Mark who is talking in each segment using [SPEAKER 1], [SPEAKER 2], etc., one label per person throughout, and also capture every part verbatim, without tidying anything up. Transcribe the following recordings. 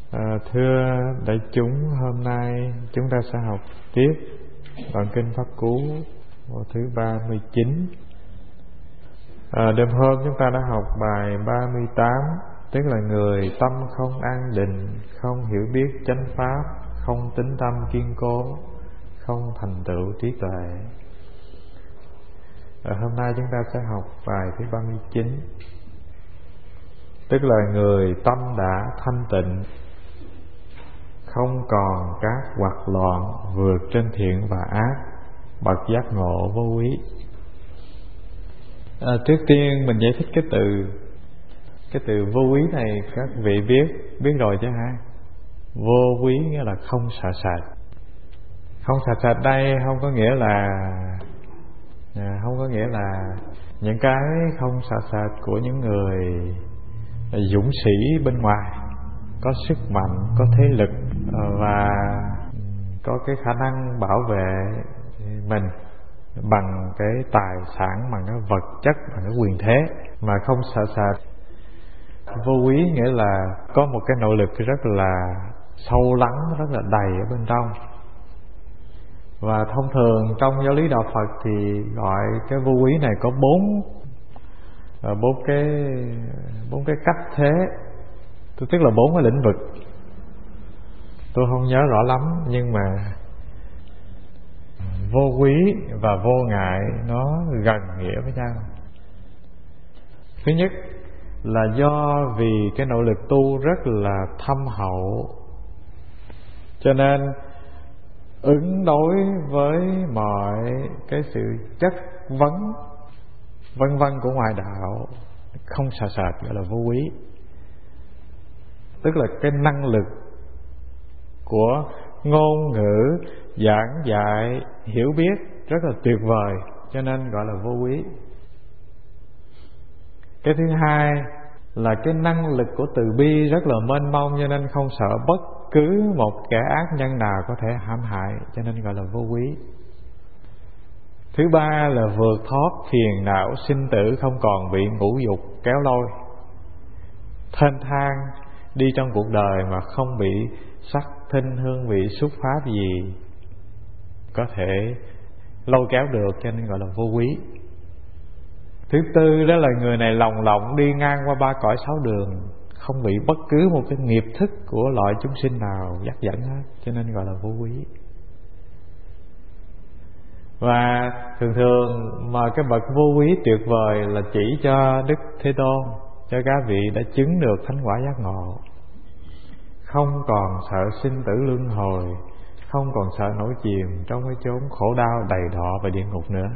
[SPEAKER 1] À, thưa đại chúng, hôm nay chúng ta sẽ học tiếp đoạn kinh Pháp Cú thứ ba mươi chín. À, đêm hôm chúng ta đã học bài ba mươi tám, tức là người tâm không an định, không hiểu biết chánh pháp, không tín tâm kiên cố, không thành tựu trí tuệ. À, hôm nay chúng ta sẽ học bài thứ ba mươi chín, tức là người tâm đã thanh tịnh, không còn các hoạt loạn, vượt trên thiện và ác, bậc giác ngộ vô quý. À, trước tiên mình giải thích cái từ cái từ vô quý này các vị biết biết rồi chứ ha. Vô quý nghĩa là không sợ sệt. Không sợ sệt đây không có nghĩa là à, không có nghĩa là những cái không sợ sệt của những người dũng sĩ bên ngoài, có sức mạnh, có thế lực và có cái khả năng bảo vệ mình bằng cái tài sản, bằng cái vật chất, bằng cái quyền thế, mà không sợ sệt. Vô quý nghĩa là có một cái nội lực rất là sâu lắng, rất là đầy ở bên trong. Và thông thường trong giáo lý đạo Phật thì gọi cái vô quý này có bốn bốn cái bốn cái cách thế, tức là bốn cái lĩnh vực. Tôi không nhớ rõ lắm, nhưng mà vô quý và vô ngại nó gần nghĩa với nhau. Thứ nhất là do vì cái nội lực tu rất là thâm hậu, cho nên ứng đối với mọi cái sự chất vấn vân vân của ngoài đạo không sợ sệt, gọi là vô quý. Tức là cái năng lực của ngôn ngữ giảng dạy hiểu biết rất là tuyệt vời, cho nên gọi là vô quý. Cái thứ hai là cái năng lực của từ bi rất là mênh mông, cho nên không sợ bất cứ một kẻ ác nhân nào có thể hãm hại, cho nên gọi là vô quý. Thứ ba là vượt thoát phiền não sinh tử, không còn bị ngũ dục kéo lôi, thênh thang đi trong cuộc đời mà không bị sắc thinh hương vị xúc pháp gì có thể lôi kéo được, cho nên gọi là vô quý. Thứ tư đó là người này lồng lộng đi ngang qua ba cõi sáu đường, không bị bất cứ một cái nghiệp thức của loại chúng sinh nào dắt dẫn hết, cho nên gọi là vô quý. Và thường thường mà cái bậc vô quý tuyệt vời là chỉ cho Đức Thế Tôn, cho các vị đã chứng được thánh quả giác ngộ, không còn sợ sinh tử luân hồi, không còn sợ nổi chìm trong cái chốn khổ đau đầy đọa và địa ngục nữa.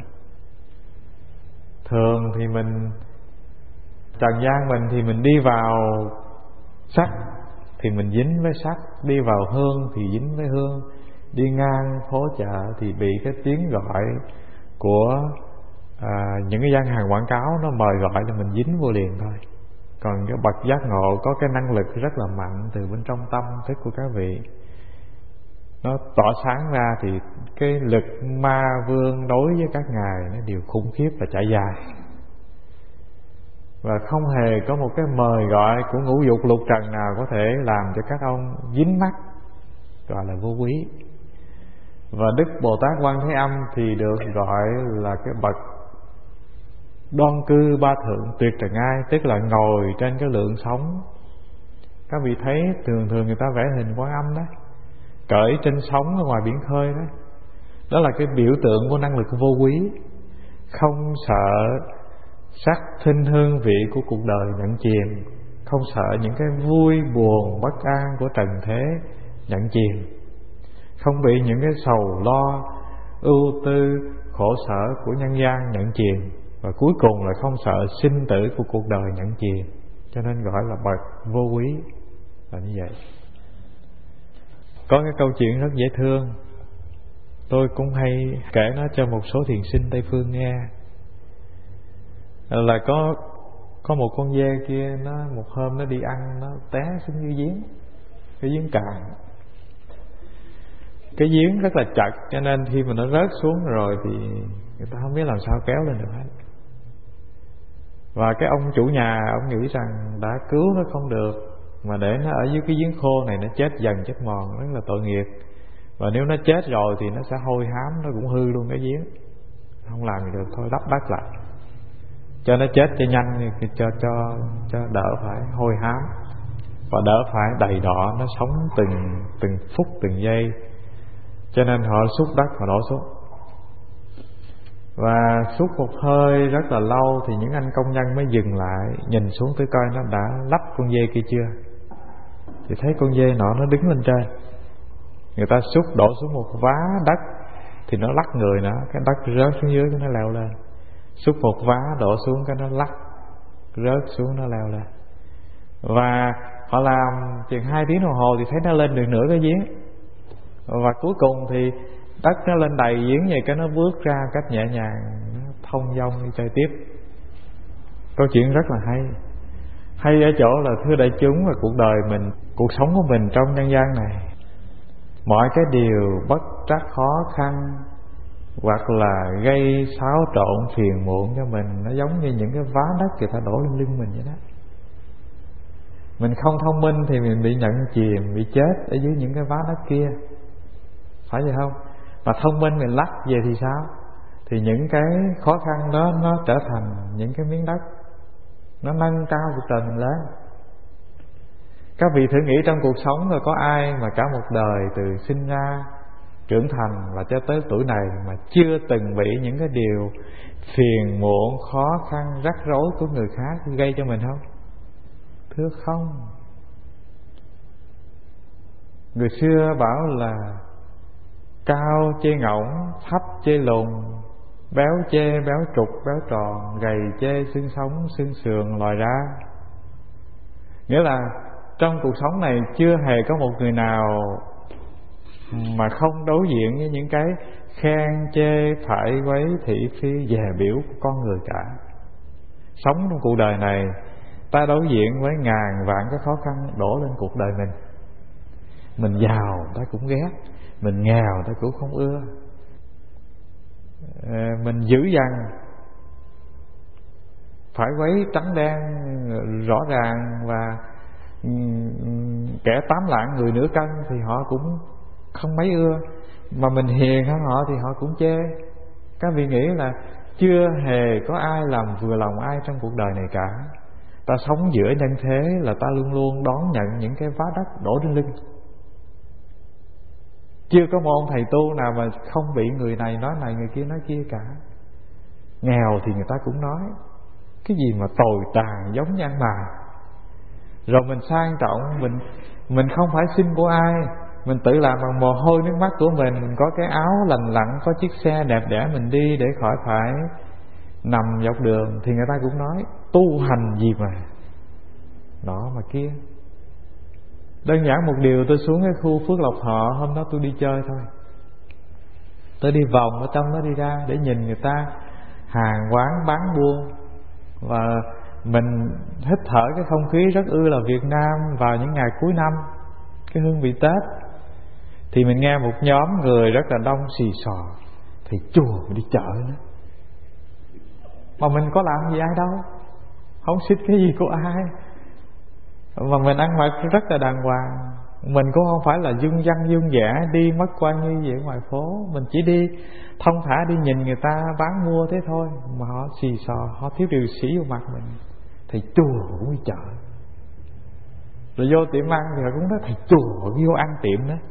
[SPEAKER 1] Thường thì mình trần gian mình thì mình đi vào sắc thì mình dính với sắc, đi vào hương thì dính với hương, đi ngang phố chợ thì bị cái tiếng gọi của à, những cái gian hàng quảng cáo nó mời gọi là mình dính vô liền thôi. Còn cái bậc giác ngộ có cái năng lực rất là mạnh từ bên trong tâm thức của các vị, nó tỏ sáng ra, thì cái lực ma vương đối với các ngài nó đều khủng khiếp và trải dài. Và không hề có một cái mời gọi của ngũ dục lục trần nào có thể làm cho các ông dính mắc, gọi là vô quý. Và Đức Bồ Tát Quan Thế Âm thì được gọi là cái bậc đoan cư ba thượng tuyệt trần ai, tức là ngồi trên cái lượng sóng. Các vị thấy thường thường người ta vẽ hình Quan Âm đó, cởi trên sóng ở ngoài biển khơi đó. Đó là cái biểu tượng của năng lực vô quý, không sợ sắc thinh hương vị của cuộc đời nhận chìm, không sợ những cái vui buồn bất an của trần thế nhận chìm, không bị những cái sầu lo ưu tư khổ sở của nhân gian nhận chìm, và cuối cùng là không sợ sinh tử của cuộc đời nhận chìm, cho nên gọi là bậc vô quý là như vậy. Có cái câu chuyện rất dễ thương, tôi cũng hay kể nó cho một số thiền sinh Tây phương nghe. Là có có một con dê kia, nó một hôm nó đi ăn, nó té xuống dưới giếng, cái giếng cạn. Cái giếng rất là chật, cho nên khi mà nó rớt xuống rồi thì người ta không biết làm sao kéo lên được hết. Và cái ông chủ nhà, ông nghĩ rằng đã cứu nó không được mà để nó ở dưới cái giếng khô này nó chết dần chết mòn rất là tội nghiệp. Và nếu nó chết rồi thì nó sẽ hôi hám, nó cũng hư luôn cái giếng, không làm gì được, thôi đắp đất lại cho nó chết cho nhanh, cho cho cho đỡ phải hôi hám và đỡ phải đầy đọa. Nó sống từng từng phút từng giây, cho nên họ xúc đất họ đổ xuống. Và suốt một hơi rất là lâu thì những anh công nhân mới dừng lại, nhìn xuống tới coi nó đã lắp con dê kia chưa. Thì thấy con dê nọ nó đứng lên trên. Người ta xúc đổ xuống một vá đất thì nó lắc người nữa, cái đất rớt xuống dưới cái nó leo lên. Xúc một vá đổ xuống cái nó lắc rớt xuống nó leo lên. Và họ làm chừng hai tiếng đồng hồ thì thấy nó lên được nửa cái giếng. Và cuối cùng thì đất nó lên đầy giếng vậy, cái nó bước ra cách nhẹ nhàng, nó thông dong đi chơi tiếp. Câu chuyện rất là hay. Hay ở chỗ là thưa đại chúng, và cuộc đời mình, cuộc sống của mình trong nhân gian này, mọi cái điều bất trắc khó khăn hoặc là gây xáo trộn phiền muộn cho mình, nó giống như những cái vá đất người ta đổ lên lưng mình vậy đó. Mình không thông minh thì mình bị nhận chìm, bị chết ở dưới những cái vá đất kia, phải vậy không? Mà thông minh mình lắc về thì sao? Thì những cái khó khăn đó nó trở thành những cái miếng đất, nó nâng cao cuộc đời mình lên. Các vị thử nghĩ trong cuộc sống rồi có ai mà cả một đời từ sinh ra, trưởng thành và cho tới tuổi này mà chưa từng bị những cái điều phiền muộn, khó khăn, rắc rối của người khác gây cho mình không? Thưa không. Người xưa bảo là cao chê ngỗng, thấp chê lùn, béo chê béo trục béo tròn, gầy chê xương sống xương sườn lòi ra. Nghĩa là trong cuộc sống này chưa hề có một người nào mà không đối diện với những cái khen chê phải quấy thị phi dè biểu của con người cả. Sống trong cuộc đời này, ta đối diện với ngàn vạn cái khó khăn đổ lên cuộc đời mình. Mình giàu ta cũng ghét, mình nghèo ta cũng không ưa, mình dữ dằn phải quấy trắng đen rõ ràng, và kẻ tám lạng người nửa cân thì họ cũng không mấy ưa, mà mình hiền hơn họ thì họ cũng chê. Các vị nghĩ là chưa hề có ai làm vừa lòng ai trong cuộc đời này cả. Ta sống giữa nhân thế là ta luôn luôn đón nhận những cái vá đất đổ trên lưng. Chưa có một ông thầy tu nào mà không bị người này nói này, người kia nói kia cả. Nghèo thì người ta cũng nói cái gì mà tồi tàn giống như ăn mày. Rồi mình sang trọng, mình mình không phải xin của ai, mình tự làm bằng mồ hôi nước mắt của mình. Mình có cái áo lành lặn, có chiếc xe đẹp đẽ mình đi để khỏi phải nằm dọc đường, thì người ta cũng nói tu hành gì mà đó mà kia. Đơn giản một điều, tôi xuống cái khu Phước Lộc Thọ, hôm đó tôi đi chơi thôi, tôi đi vòng ở trong đó đi ra để nhìn người ta hàng quán bán buôn, và mình hít thở cái không khí rất ư là Việt Nam vào những ngày cuối năm, cái hương vị Tết. Thì mình nghe một nhóm người rất là đông xì xò, thì chùa mình đi chợ nữa, mà mình có làm gì ai đâu, không xích cái gì của ai, mà mình ăn mặc rất là đàng hoàng. Mình cũng không phải là dung dăng dung dẻ đi mất quan như vậy ngoài phố. Mình chỉ đi thông thả đi nhìn người ta bán mua thế thôi, mà họ xì xò, họ thiếu điều sĩ vô mặt mình. Thầy chùa cũng đi chợ, rồi vô tiệm ăn thì họ cũng nói thầy chùa vô ăn tiệm đó.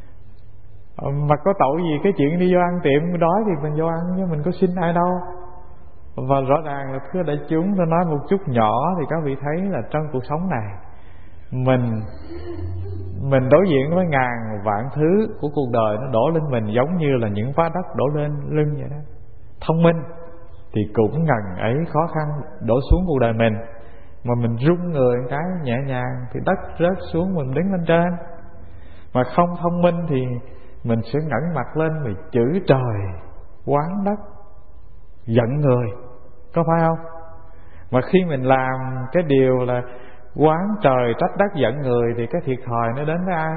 [SPEAKER 1] Mà có tội gì cái chuyện đi vô ăn tiệm, đói thì mình vô ăn chứ mình có xin ai đâu. Và rõ ràng là thưa đại chúng, tôi nói một chút nhỏ thì các vị thấy là trong cuộc sống này mình mình đối diện với ngàn vạn thứ của cuộc đời, nó đổ lên mình giống như là những vá đất đổ lên lưng vậy đó. Thông minh thì cũng ngần ấy khó khăn đổ xuống cuộc đời mình, mà mình rung người một cái nhẹ nhàng thì đất rớt xuống mình đứng lên trên. Mà không thông minh thì mình sẽ ngẩng mặt lên mà chửi trời oán đất, giận người, có phải không? Mà khi mình làm cái điều là oán trời trách đất giận người thì cái thiệt thòi nó đến với ai?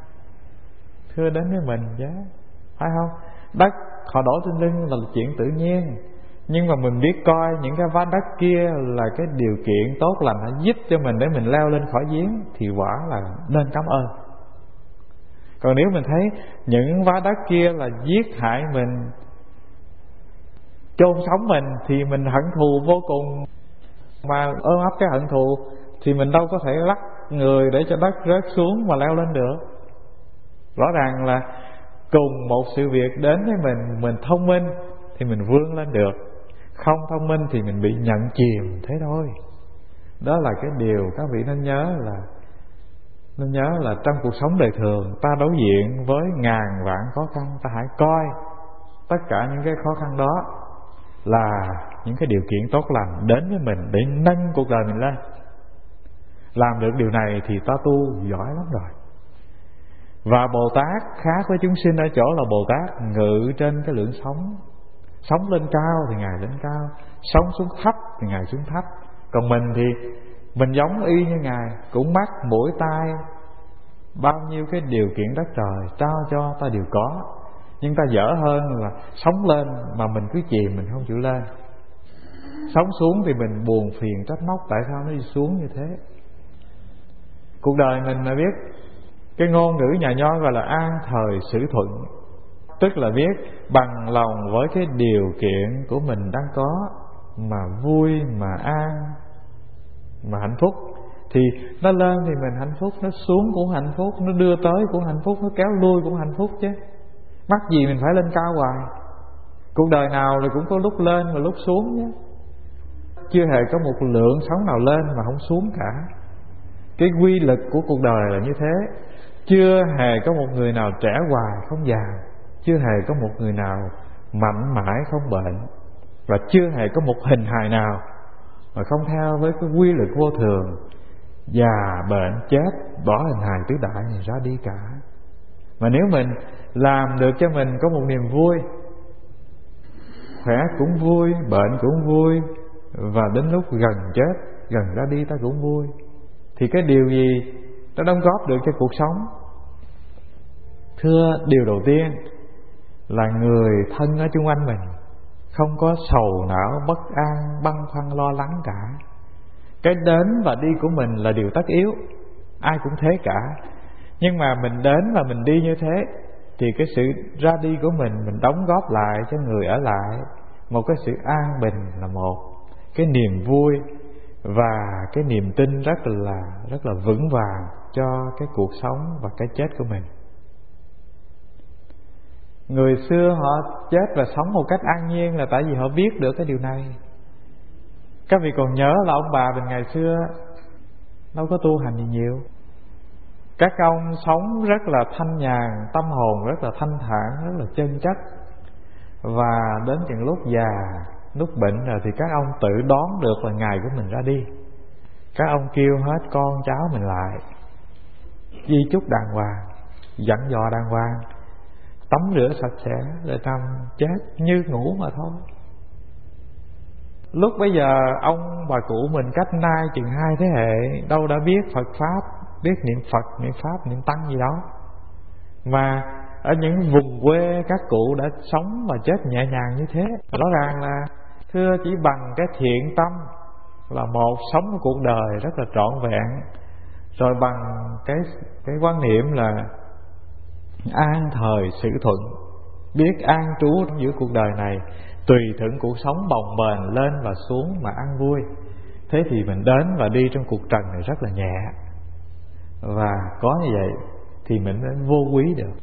[SPEAKER 1] Thưa đến với mình chứ, phải không? Đất họ đổ trên lưng là chuyện tự nhiên, Nhưng mà mình biết coi những cái vách đất kia là cái điều kiện tốt lành, nó giúp cho mình để mình leo lên khỏi giếng, thì quả là nên cảm ơn. Còn nếu mình thấy những vách đất kia là giết hại mình, chôn sống mình, thì mình hận thù vô cùng. Mà ôm ấp cái hận thù thì mình đâu có thể lắc người để cho đất rớt xuống mà leo lên được. Rõ ràng là cùng một sự việc đến với mình, mình thông minh thì mình vươn lên được, không thông minh thì mình bị nhận chìm, thế thôi. Đó là cái điều các vị nên nhớ, là nên nhớ là trong cuộc sống đời thường ta đối diện với ngàn vạn khó khăn, ta hãy coi tất cả những cái khó khăn đó là những cái điều kiện tốt lành đến với mình để nâng cuộc đời mình lên. Làm được điều này thì ta tu giỏi lắm rồi. Và Bồ Tát khác với chúng sinh ở chỗ là Bồ Tát ngự trên cái lưỡng sóng. Sóng lên cao thì Ngài lên cao, sóng xuống thấp thì Ngài xuống thấp. Còn mình thì mình giống y như Ngài, cũng mắt, mũi, tai, bao nhiêu cái điều kiện đất trời trao cho ta đều có. Nhưng ta dở hơn là sóng lên mà mình cứ chìm, mình không chịu lên. Sóng xuống thì mình buồn phiền trách móc tại sao nó đi xuống như thế. Cuộc đời mình mà biết cái ngôn ngữ nhà nho gọi là an thời xử thuận, tức là biết bằng lòng với cái điều kiện của mình đang có, mà vui, mà an, mà hạnh phúc. Thì nó lên thì mình hạnh phúc, nó xuống cũng hạnh phúc, nó đưa tới cũng hạnh phúc, nó kéo lui cũng hạnh phúc chứ. Mắc gì mình phải lên cao hoài. Cuộc đời nào rồi cũng có lúc lên và lúc xuống nhé. Chưa hề có một lượng sóng nào lên mà không xuống cả. Cái quy lực của cuộc đời là như thế. Chưa hề có một người nào trẻ hoài không già, chưa hề có một người nào mạnh mãi không bệnh, và chưa hề có một hình hài nào mà không theo với cái quy lực vô thường, già, bệnh, chết, bỏ hình hài tứ đại này ra đi cả. Mà nếu mình làm được cho mình có một niềm vui, khỏe cũng vui, bệnh cũng vui, và đến lúc gần chết, gần ra đi ta cũng vui, thì cái điều gì nó đóng góp được cho cuộc sống? Thưa, điều đầu tiên là người thân ở chung quanh mình không có sầu não, bất an, băn khoăn, lo lắng cả. Cái đến và đi của mình là điều tất yếu, ai cũng thế cả. Nhưng mà mình đến và mình đi như thế thì cái sự ra đi của mình, mình đóng góp lại cho người ở lại một cái sự an bình là một, cái niềm vui và cái niềm tin rất là rất là vững vàng cho cái cuộc sống và cái chết của mình. Người xưa họ chết và sống một cách an nhiên là tại vì họ biết được cái điều này. Các vị còn nhớ là ông bà mình ngày xưa đâu có tu hành gì nhiều. Các ông sống rất là thanh nhàn, tâm hồn rất là thanh thản, rất là chân chất. Và đến chừng lúc già, lúc bệnh rồi thì các ông tự đoán được là ngày của mình ra đi. Các ông kêu hết con cháu mình lại, di chúc đàng hoàng, dặn dò đàng hoàng, tắm rửa sạch sẽ, rồi nằm chết như ngủ mà thôi. Lúc bây giờ ông bà cụ mình cách nay chừng hai thế hệ đâu đã biết Phật Pháp, biết niệm Phật, niệm Pháp, niệm Tăng gì đó. Mà ở những vùng quê các cụ đã sống và chết nhẹ nhàng như thế. Rõ ràng là thưa, chỉ bằng cái thiện tâm là một, sống một cuộc đời rất là trọn vẹn, rồi bằng cái cái quan niệm là an thời sự thuận, biết an trú giữa cuộc đời này, tùy thuận cuộc sống bồng bềnh lên và xuống mà ăn vui. Thế thì mình đến và đi trong cuộc trần này rất là nhẹ. Và có như vậy thì mình mới vô quý được.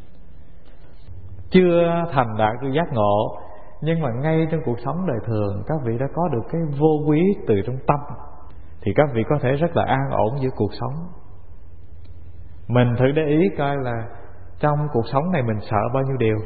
[SPEAKER 1] Chưa thành đạt được giác ngộ, nhưng mà ngay trong cuộc sống đời thường các vị đã có được cái vô quý từ trong tâm, thì các vị có thể rất là an ổn giữa cuộc sống. Mình thử để ý coi là trong cuộc sống này mình sợ bao nhiêu điều.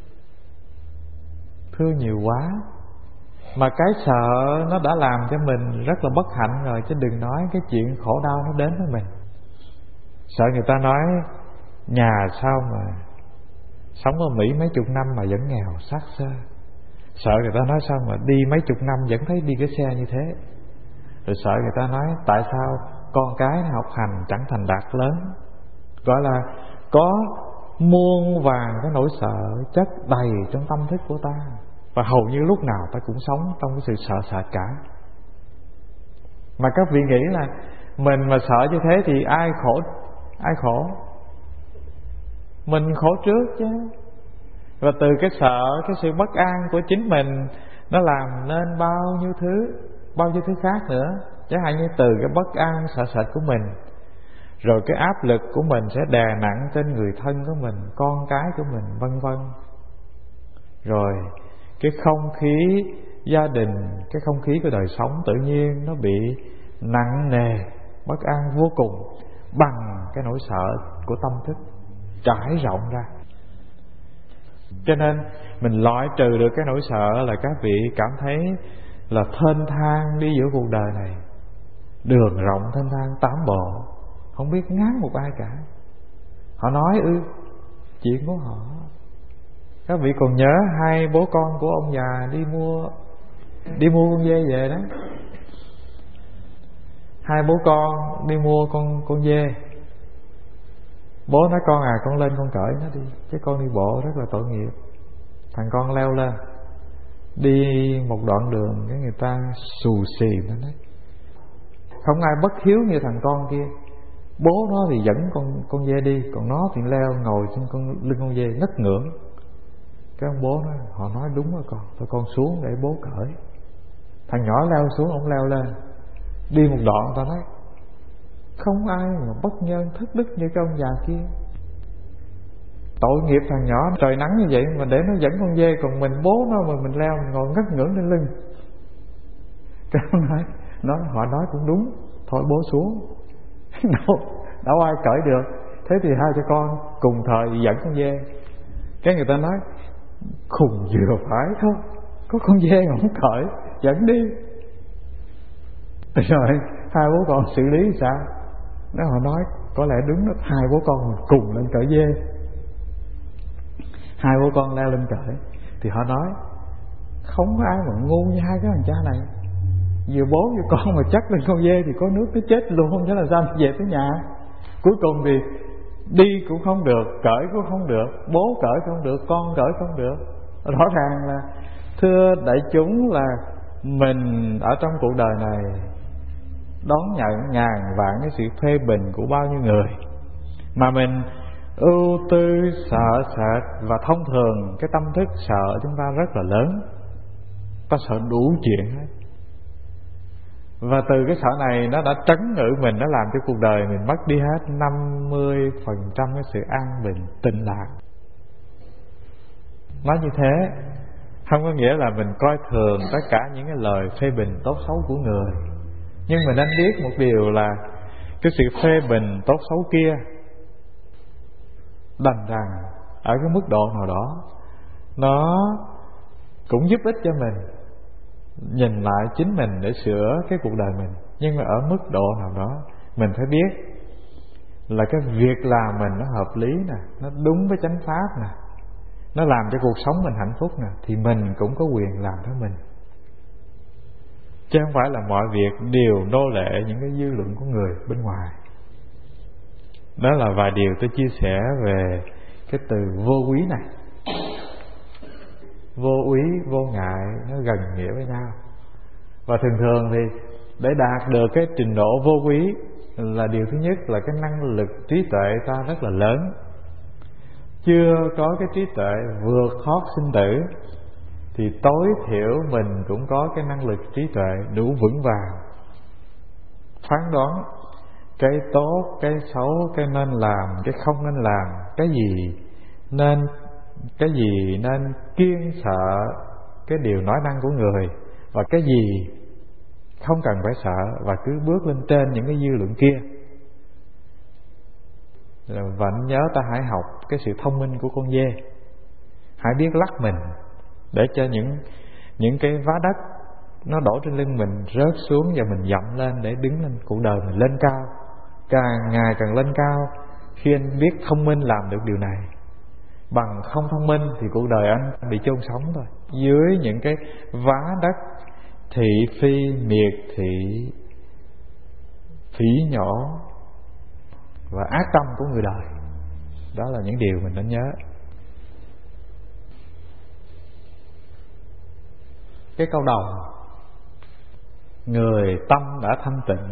[SPEAKER 1] Thưa, nhiều quá. Mà cái sợ nó đã làm cho mình rất là bất hạnh rồi, chứ đừng nói cái chuyện khổ đau nó đến với mình. Sợ người ta nói nhà sao mà sống ở Mỹ mấy chục năm mà vẫn nghèo xác xơ. Sợ người ta nói sao mà đi mấy chục năm vẫn thấy đi cái xe như thế. Rồi sợ người ta nói tại sao con cái học hành chẳng thành đạt lớn. Gọi là có muôn vàng cái nỗi sợ chất đầy trong tâm thức của ta. và hầu như lúc nào ta cũng sống trong cái sự sợ sệt cả. Mà các vị nghĩ là mình mà sợ như thế thì ai khổ? Ai khổ? Mình khổ trước chứ. Và từ cái sợ, cái sự bất an của chính mình, nó làm nên bao nhiêu thứ, bao nhiêu thứ khác nữa. Chẳng hạn như từ cái bất an sợ sệt của mình, rồi cái áp lực của mình sẽ đè nặng trên người thân của mình, con cái của mình, vân vân. Rồi cái không khí gia đình, cái không khí của đời sống tự nhiên nó bị nặng nề, bất an vô cùng, bằng cái nỗi sợ của tâm thức trải rộng ra. Cho nên mình loại trừ được cái nỗi sợ là các vị cảm thấy là thênh thang đi giữa cuộc đời này. Đường rộng thênh thang tám bộ, không biết ngán một ai cả. Họ nói ư, chuyện của họ. Các vị còn nhớ hai bố con của ông già đi mua Đi mua con dê về đó. Hai bố con đi mua con con dê. Bố nói con à, con lên con cởi nó đi, chứ con đi bộ rất là tội nghiệp. Thằng con leo lên, đi một đoạn đường cái người ta xù xì nó đấy. Không ai bất hiếu như thằng con kia. Bố nó thì dẫn con con dê đi, còn nó thì leo ngồi trên con lưng con dê ngất ngưỡng. Cái ông bố nói, họ nói đúng rồi con, thôi con xuống để bố cởi. Thằng nhỏ leo xuống, ông leo lên. Đi một đoạn ta nói không ai mà bất nhân thất đức như cái ông già kia. Tội nghiệp thằng nhỏ, trời nắng như vậy mà để nó dẫn con dê, còn mình bố nó mà mình leo mình ngồi ngất ngưỡng trên lưng. Cái ông nói, nói họ nói cũng đúng, thôi bố xuống. đâu, đâu ai cởi được. Thế thì hai cha con cùng thời dẫn con dê. Cái người ta nói khùng vừa phải thôi, có con dê mà không cởi, dẫn đi. Rồi hai bố con xử lý sao? Nếu họ nói có lẽ đúng đó, hai bố con cùng lên cởi dê. Hai bố con leo lên cởi thì họ nói không có ai mà ngu như hai cái thằng cha này. Vừa bố vừa con mà chắc lên con dê thì có nước nó chết luôn, không thể làm sao về tới nhà. Cuối cùng thì đi cũng không được, cởi cũng không được, bố cởi không được, con cởi không được. Rõ ràng là thưa đại chúng là mình ở trong cuộc đời này đón nhận ngàn vạn cái sự phê bình của bao nhiêu người, mà mình ưu tư sợ sệt, và thông thường cái tâm thức sợ chúng ta rất là lớn, ta sợ đủ chuyện hết. Và từ cái sợ này nó đã trấn ngự mình, nó làm cho cuộc đời mình mất đi hết năm mươi phần trăm cái sự an bình tịnh lạc. Nói như thế không có nghĩa là mình coi thường tất cả những cái lời phê bình tốt xấu của người, nhưng mình nên biết một điều là cái sự phê bình tốt xấu kia đành rằng ở cái mức độ nào đó nó cũng giúp ích cho mình nhìn lại chính mình để sửa cái cuộc đời mình. Nhưng mà ở mức độ nào đó mình phải biết là cái việc làm mình nó hợp lý nè, nó đúng với chánh pháp nè, nó làm cho cuộc sống mình hạnh phúc nè, thì mình cũng có quyền làm theo mình, chứ không phải là mọi việc đều nô lệ những cái dư luận của người bên ngoài. Đó là vài điều tôi chia sẻ về cái từ vô úy này. Vô úy, vô ngại nó gần nghĩa với nhau. Và thường thường thì để đạt được cái trình độ vô úy là điều thứ nhất là cái năng lực trí tuệ ta rất là lớn. Chưa có cái trí tuệ vượt thoát sinh tử thì tối thiểu mình cũng có cái năng lực trí tuệ đủ vững vàng, phán đoán cái tốt, cái xấu, cái nên làm, cái không nên làm, cái gì nên cái gì nên kiêng sợ cái điều nói năng của người, và cái gì không cần phải sợ, và cứ bước lên trên những cái dư luận kia. Và nhớ ta hãy học cái sự thông minh của con dê, hãy biết lắc mình để cho những những cái vá đất nó đổ trên lưng mình rớt xuống, và mình dậm lên để đứng lên, cuộc đời mình lên cao, càng ngày càng lên cao. Khi anh biết thông minh làm được điều này, bằng không thông minh thì cuộc đời anh bị chôn sống thôi, dưới những cái vá đất thị phi, miệt thị, phỉ nhổ và ác tâm của người đời. Đó là những điều mình nên nhớ. cái câu đầu: người tâm đã thanh tịnh.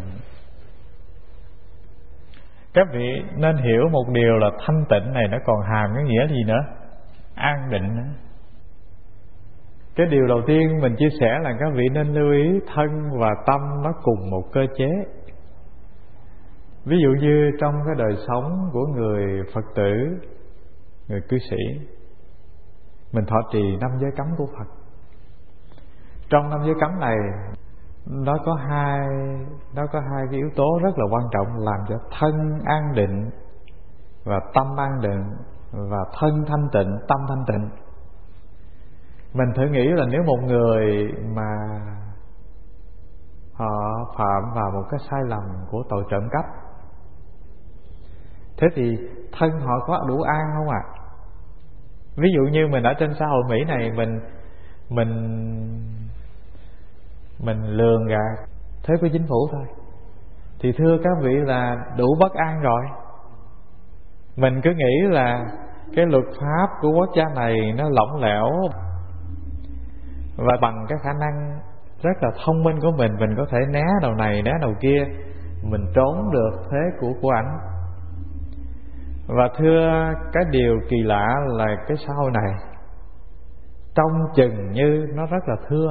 [SPEAKER 1] Các vị nên hiểu một điều là thanh tịnh này nó còn hàm cái nghĩa gì nữa? An định nữa. Cái điều đầu tiên mình chia sẻ là các vị nên lưu ý thân và tâm nó cùng một cơ chế. Ví dụ như trong cái đời sống của người Phật tử, người cư sĩ, mình thọ trì năm giới cấm của Phật. Trong năm giới cấm này nó có hai nó có hai cái yếu tố rất là quan trọng làm cho thân an định và tâm an định, và thân thanh tịnh, tâm thanh tịnh. Mình thử nghĩ là nếu một người mà họ phạm vào một cái sai lầm của tội trộm cắp, thế thì thân họ có đủ an không ạ? À? Ví dụ như mình ở trên xã hội Mỹ này, mình mình mình lường gạt thuế của chính phủ thôi, thì thưa các vị là đủ bất an rồi. Mình cứ nghĩ là cái luật pháp của quốc gia này nó lỏng lẻo, và bằng cái khả năng rất là thông minh của mình, mình có thể né đầu này né đầu kia, mình trốn được thuế của của ảnh. Và thưa, cái điều kỳ lạ là cái xã hội này trông chừng như nó rất là thưa,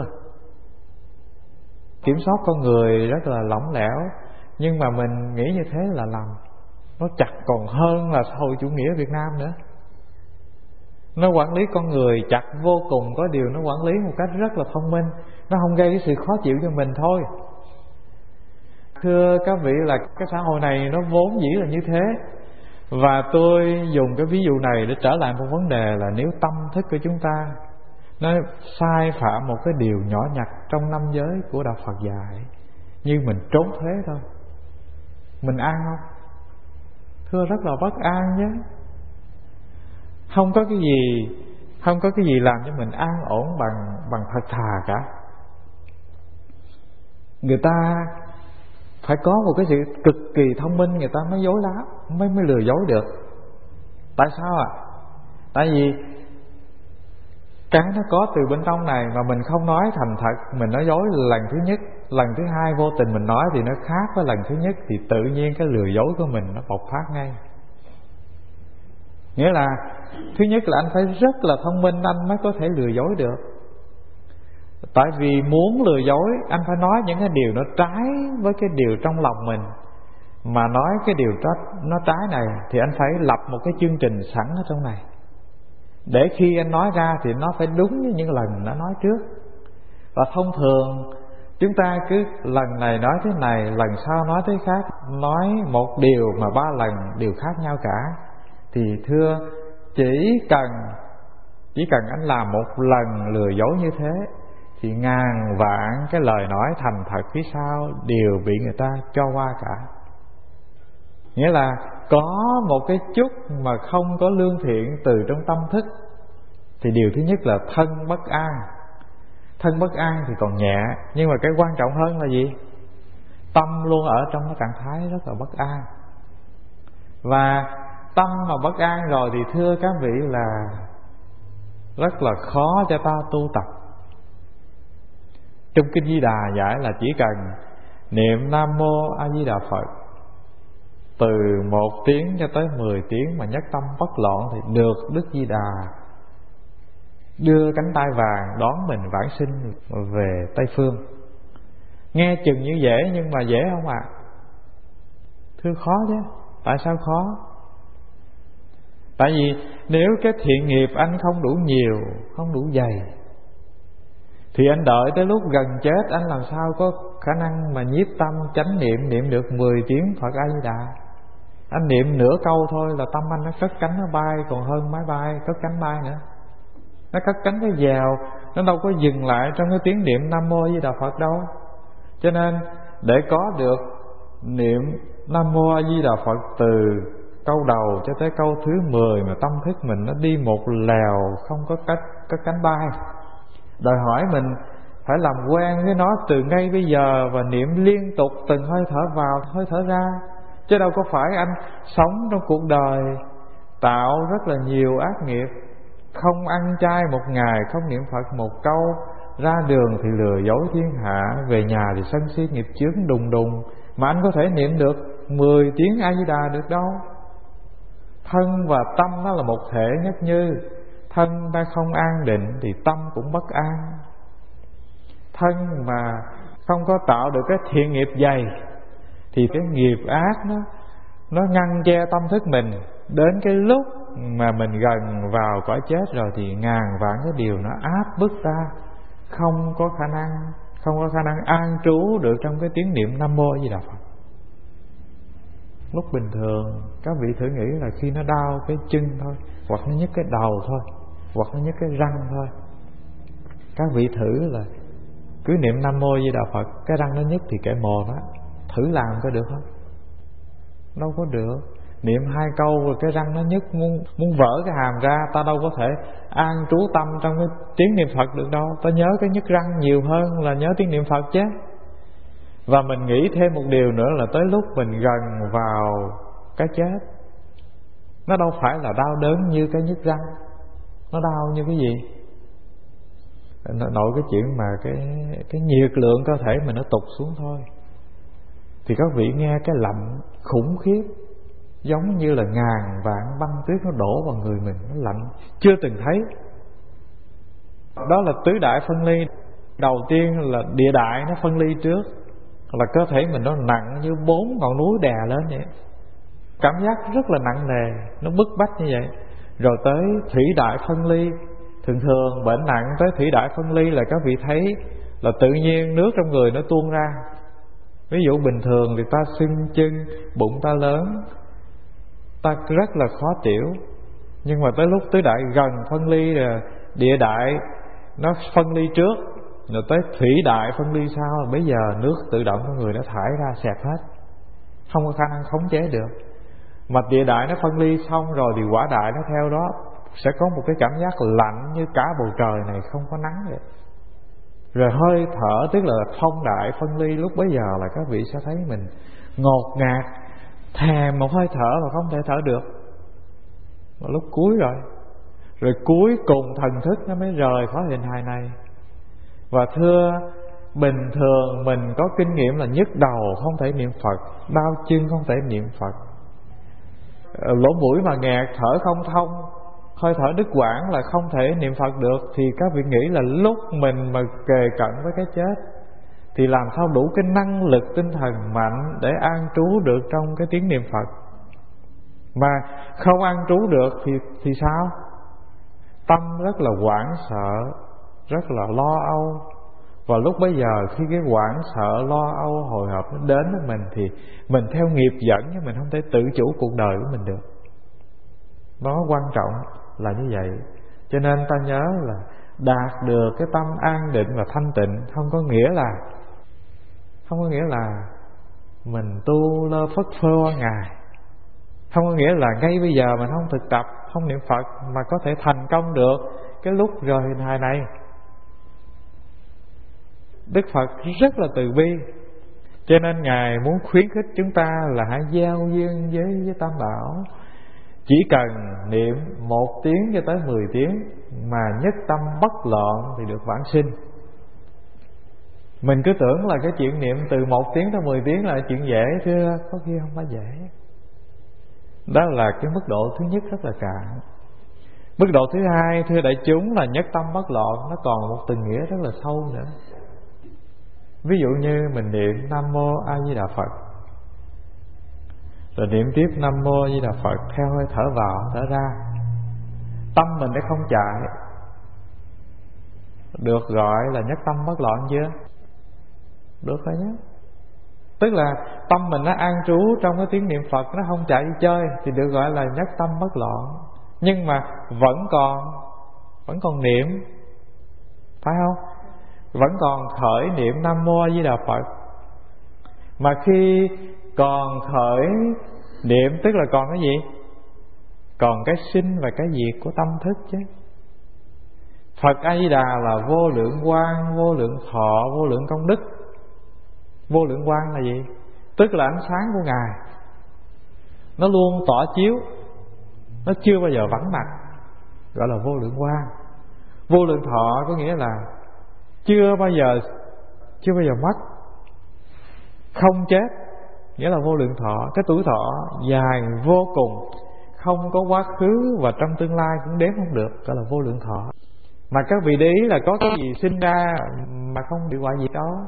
[SPEAKER 1] kiểm soát con người rất là lỏng lẻo, nhưng mà mình nghĩ như thế là lầm. Nó chặt còn hơn là xã hội chủ nghĩa Việt Nam nữa. Nó quản lý con người chặt vô cùng, có điều nó quản lý một cách rất là thông minh, nó không gây cái sự khó chịu cho mình thôi. Thưa các vị là cái xã hội này nó vốn dĩ là như thế. Và tôi dùng cái ví dụ này để trở lại một vấn đề là nếu tâm thức của chúng ta nó sai phạm một cái điều nhỏ nhặt trong năm giới của Đạo Phật dạy, như mình trốn thuế thôi, mình an không? Thưa, rất là bất an nhé. Không có cái gì Không có cái gì làm cho mình an ổn bằng bằng thật thà cả. Người ta phải có một cái sự cực kỳ thông minh, người ta mới dối lá, mới mới lừa dối được. Tại sao ạ? À? Tại vì cái nó có từ bên trong này mà mình không nói thành thật, mình nói dối lần thứ nhất, lần thứ hai vô tình mình nói thì nó khác với lần thứ nhất, thì tự nhiên cái lừa dối của mình nó bộc phát ngay. Nghĩa là thứ nhất là anh phải rất là thông minh anh mới có thể lừa dối được. Tại vì muốn lừa dối anh phải nói những cái điều nó trái với cái điều trong lòng mình. Mà nói cái điều đó, nó trái này thì anh phải lập một cái chương trình sẵn ở trong này, để khi anh nói ra thì nó phải đúng như những lần nó nói trước. Và thông thường chúng ta cứ lần này nói thế này, lần sau nói thế khác, nói một điều mà ba lần đều khác nhau cả. Thì thưa, chỉ cần Chỉ cần anh làm một lần lừa dối như thế thì ngàn vạn cái lời nói thành thật phía sau đều bị người ta cho qua cả. Nghĩa là có một cái chút mà không có lương thiện từ trong tâm thức thì điều thứ nhất là thân bất an. Thân bất an thì còn nhẹ, nhưng mà cái quan trọng hơn là gì? Tâm luôn ở trong cái trạng thái rất là bất an. Và tâm mà bất an rồi thì thưa các vị là rất là khó cho ta tu tập. Trong Kinh Di Đà dạy là chỉ cần niệm Nam Mô A Di Đà Phật từ một tiếng cho tới mười tiếng mà nhất tâm bất loạn thì được Đức Di Đà đưa cánh tay vàng đón mình vãng sinh về Tây Phương. Nghe chừng như dễ nhưng mà dễ không ạ? À? Thưa, khó chứ. Tại sao khó? Tại vì nếu cái thiện nghiệp anh không đủ nhiều, không đủ dày, thì anh đợi tới lúc gần chết anh làm sao có khả năng mà nhiếp tâm chánh niệm niệm được mười tiếng Phật A Di Đà. Anh niệm nửa câu thôi là tâm anh nó cất cánh nó bay, còn hơn máy bay cất cánh bay nữa. Nó cất cánh cái dèo, nó đâu có dừng lại trong cái tiếng niệm Nam Mô A Di Đà Phật đâu. Cho nên để có được niệm Nam Mô A Di Đà Phật từ câu đầu cho tới câu thứ mười mà tâm thức mình nó đi một lèo không có cách có cánh bay, đòi hỏi mình phải làm quen với nó từ ngay bây giờ và niệm liên tục từng hơi thở vào hơi thở ra. Chứ đâu có phải anh sống trong cuộc đời tạo rất là nhiều ác nghiệp, không ăn chay một ngày, không niệm Phật một câu, ra đường thì lừa dối thiên hạ, về nhà thì sân si nghiệp chướng đùng đùng. Mà anh có thể niệm được mười tiếng A Di Đà được đâu. Thân và tâm nó là một thể nhất như. Thân ta không an định thì tâm cũng bất an. Thân mà không có tạo được cái thiện nghiệp dày thì cái nghiệp ác nó nó ngăn che tâm thức mình. Đến cái lúc mà mình gần vào cõi chết rồi thì ngàn vạn cái điều nó áp bức ta, không có khả năng không có khả năng an trú được trong cái tiếng niệm Nam Mô A Di Đà Phật. Lúc bình thường các vị thử nghĩ là khi nó đau cái chân thôi, hoặc nó nhức cái đầu thôi, hoặc nó nhức cái răng thôi, các vị thử là cứ niệm Nam Mô A Di Đà Phật, cái răng nó nhức thì kệ mồ đó, thử làm có được không? Đâu có được. Niệm hai câu rồi cái răng nó nhức, muốn, muốn vỡ cái hàm ra, ta đâu có thể an trú tâm trong cái tiếng niệm Phật được đâu. Ta nhớ cái nhức răng nhiều hơn là nhớ tiếng niệm Phật chứ. Và mình nghĩ thêm một điều nữa là tới lúc mình gần vào cái chết, nó đâu phải là đau đớn như cái nhức răng. Nó đau như cái gì? Nội cái chuyện mà cái, cái nhiệt lượng cơ thể mình nó tụt xuống thôi. Thì các vị nghe cái lạnh khủng khiếp, giống như là ngàn vạn băng tuyết nó đổ vào người mình, nó lạnh chưa từng thấy. Đó là tứ đại phân ly. Đầu tiên là địa đại nó phân ly trước, là cơ thể mình nó nặng như bốn ngọn núi đè lên vậy, cảm giác rất là nặng nề, nó bức bách như vậy. Rồi tới thủy đại phân ly. Thường thường bệnh nặng tới thủy đại phân ly là các vị thấy là tự nhiên nước trong người nó tuôn ra. Ví dụ bình thường thì ta sưng chân, bụng ta lớn, ta rất là khó tiểu. Nhưng mà tới lúc tứ đại gần phân ly là địa đại nó phân ly trước, rồi tới thủy đại phân ly sau, bây giờ nước tự động của người nó thải ra sạch hết, không có khả năng khống chế được. Mà địa đại nó phân ly xong rồi thì quả đại nó theo đó sẽ có một cái cảm giác lạnh như cả bầu trời này không có nắng vậy. Rồi hơi thở, tức là phong đại phân ly, lúc bấy giờ là các vị sẽ thấy mình ngột ngạt, thèm một hơi thở mà không thể thở được. Và lúc cuối rồi, rồi cuối cùng thần thức nó mới rời khỏi hình hài này. Và thưa, bình thường mình có kinh nghiệm là nhức đầu không thể niệm Phật, đau chân không thể niệm Phật, lỗ mũi mà nghẹt, thở không thông, hơi thở đứt quãng là không thể niệm Phật được. Thì các vị nghĩ là lúc mình mà kề cận với cái chết thì làm sao đủ cái năng lực tinh thần mạnh để an trú được trong cái tiếng niệm Phật. Mà không an trú được thì, thì sao? Tâm rất là hoảng sợ, rất là lo âu. Và lúc bấy giờ khi cái hoảng sợ, lo âu, hồi hộp nó đến với mình thì mình theo nghiệp dẫn, nhưng mình không thể tự chủ cuộc đời của mình được. Nó quan trọng là như vậy. Cho nên ta nhớ là đạt được cái tâm an định và thanh tịnh không có nghĩa là Không có nghĩa là mình tu lơ phất phơ qua ngày, không có nghĩa là ngay bây giờ mình không thực tập, không niệm Phật mà có thể thành công được cái lúc rời hình hài này. Đức Phật rất là từ bi, cho nên Ngài muốn khuyến khích chúng ta là hãy giao duyên với, với Tam Bảo. Chỉ cần niệm một tiếng cho tới mười tiếng mà nhất tâm bất loạn thì được vãng sinh. Mình cứ tưởng là cái chuyện niệm từ một tiếng tới mười tiếng là chuyện dễ, thưa, có khi không phải dễ. Đó là cái mức độ thứ nhất rất là cạn. Mức độ thứ hai, thưa đại chúng, là nhất tâm bất loạn, nó còn một tình nghĩa rất là sâu nữa. Ví dụ như mình niệm Nam Mô A Di Đà Phật, rồi niệm tiếp Nam Mô A Di Đà Phật theo hơi thở vào thở ra, tâm mình đã không chạy, được gọi là nhất tâm bất loạn chưa? Được rồi nhé. Tức là tâm mình nó an trú trong cái tiếng niệm Phật, nó không chạy đi chơi thì được gọi là nhất tâm bất loạn. Nhưng mà vẫn còn Vẫn còn niệm, phải không? Vẫn còn khởi niệm Nam Mô A Di Đà Phật. Mà khi còn khởi niệm tức là còn cái gì? Còn cái sinh và cái diệt của tâm thức chứ. Phật A Di Đà là vô lượng quang, vô lượng thọ, vô lượng công đức. Vô lượng quang là gì? Tức là ánh sáng của Ngài, nó luôn tỏ chiếu, nó chưa bao giờ vắng mặt, gọi là vô lượng quang. Vô lượng thọ có nghĩa là chưa bao giờ chưa bao giờ mất, không chết, nghĩa là vô lượng thọ. Cái tuổi thọ dài vô cùng, không có quá khứ và trong tương lai cũng đếm không được, gọi là vô lượng thọ. Mà các vị để ý là có cái gì sinh ra mà không bị hoại diệt đâu.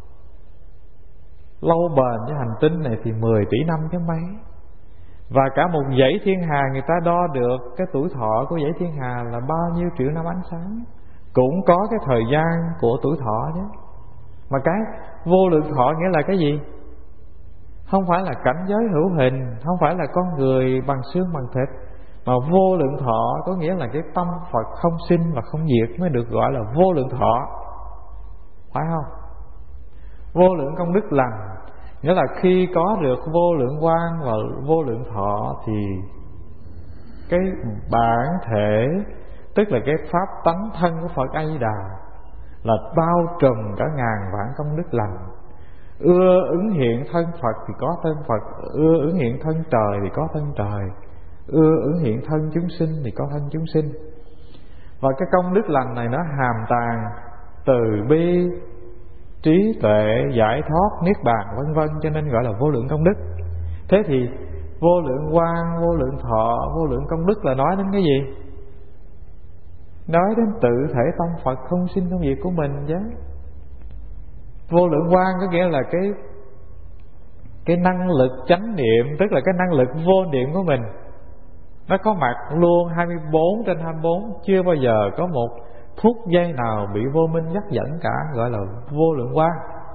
[SPEAKER 1] Lâu bền với hành tinh này thì mười tỷ năm chứ mấy. Và cả một dãy thiên hà người ta đo được cái tuổi thọ của dãy thiên hà là bao nhiêu triệu năm ánh sáng, cũng có cái thời gian của tuổi thọ chứ. Mà cái vô lượng thọ nghĩa là cái gì? Không phải là cảnh giới hữu hình, không phải là con người bằng xương bằng thịt, mà vô lượng thọ có nghĩa là cái tâm Phật không sinh và không diệt mới được gọi là vô lượng thọ, phải không? Vô lượng công đức lành nghĩa là khi có được vô lượng quang và vô lượng thọ thì cái bản thể, tức là cái pháp tánh thân của Phật A Di Đà là bao trùm cả ngàn vạn công đức lành. Ưa ứng hiện thân Phật thì có thân Phật, ưa ứng hiện thân trời thì có thân trời, ưa ứng hiện thân chúng sinh thì có thân chúng sinh. Và cái công đức lành này nó hàm tàng từ bi, trí tuệ, giải thoát, niết bàn vân vân, cho nên gọi là vô lượng công đức. Thế thì vô lượng quang, vô lượng thọ, vô lượng công đức là nói đến cái gì? Nói đến tự thể tâm Phật không sinh không diệt của mình chứ. Vô lượng quang có nghĩa là cái cái năng lực chánh niệm, tức là cái năng lực vô niệm của mình, nó có mặt luôn hai mươi bốn trên hai mươi bốn, chưa bao giờ có một phút giây nào bị vô minh dắt dẫn cả, gọi là vô lượng quang.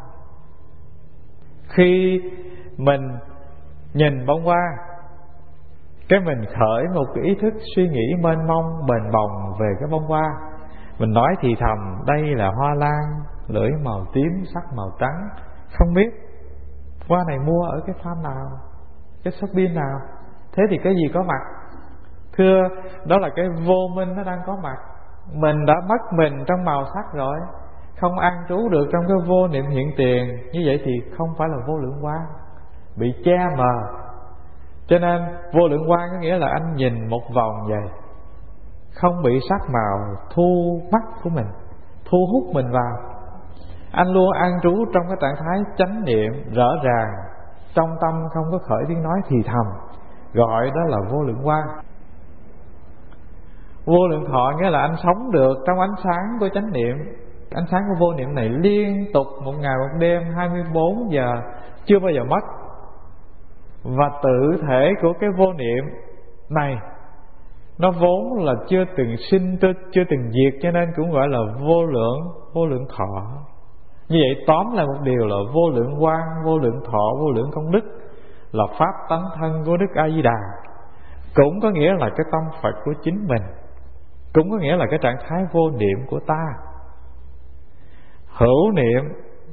[SPEAKER 1] Khi mình nhìn bông hoa, cái mình khởi một cái ý thức suy nghĩ mênh mông bền bồng về cái bông hoa, mình nói thì thầm đây là hoa lan, lưỡi màu tím, sắc màu trắng, không biết hoa này mua ở cái farm nào, cái shopping nào. Thế thì cái gì có mặt? Thưa, đó là cái vô minh nó đang có mặt. Mình đã mất mình trong màu sắc rồi, không an trú được trong cái vô niệm hiện tiền. Như vậy thì không phải là vô lượng quang, bị che mờ. Cho nên vô lượng quang có nghĩa là anh nhìn một vòng vậy, không bị sắc màu thu mắt của mình, thu hút mình vào. Anh luôn an trú trong cái trạng thái chánh niệm rõ ràng, trong tâm không có khởi tiếng nói thì thầm, gọi đó là vô lượng quang. Vô lượng thọ nghĩa là anh sống được trong ánh sáng của chánh niệm. Ánh sáng của vô niệm này liên tục một ngày một đêm, hai mươi bốn giờ, chưa bao giờ mất. Và tự thể của cái vô niệm này nó vốn là chưa từng sinh, chưa từng diệt, cho nên cũng gọi là vô lượng, vô lượng thọ. Như vậy tóm lại một điều là vô lượng quang, vô lượng thọ, vô lượng công đức là pháp tánh thân của Đức A Di Đà. Cũng có nghĩa là cái tâm Phật của chính mình, cũng có nghĩa là cái trạng thái vô niệm của ta. Hữu niệm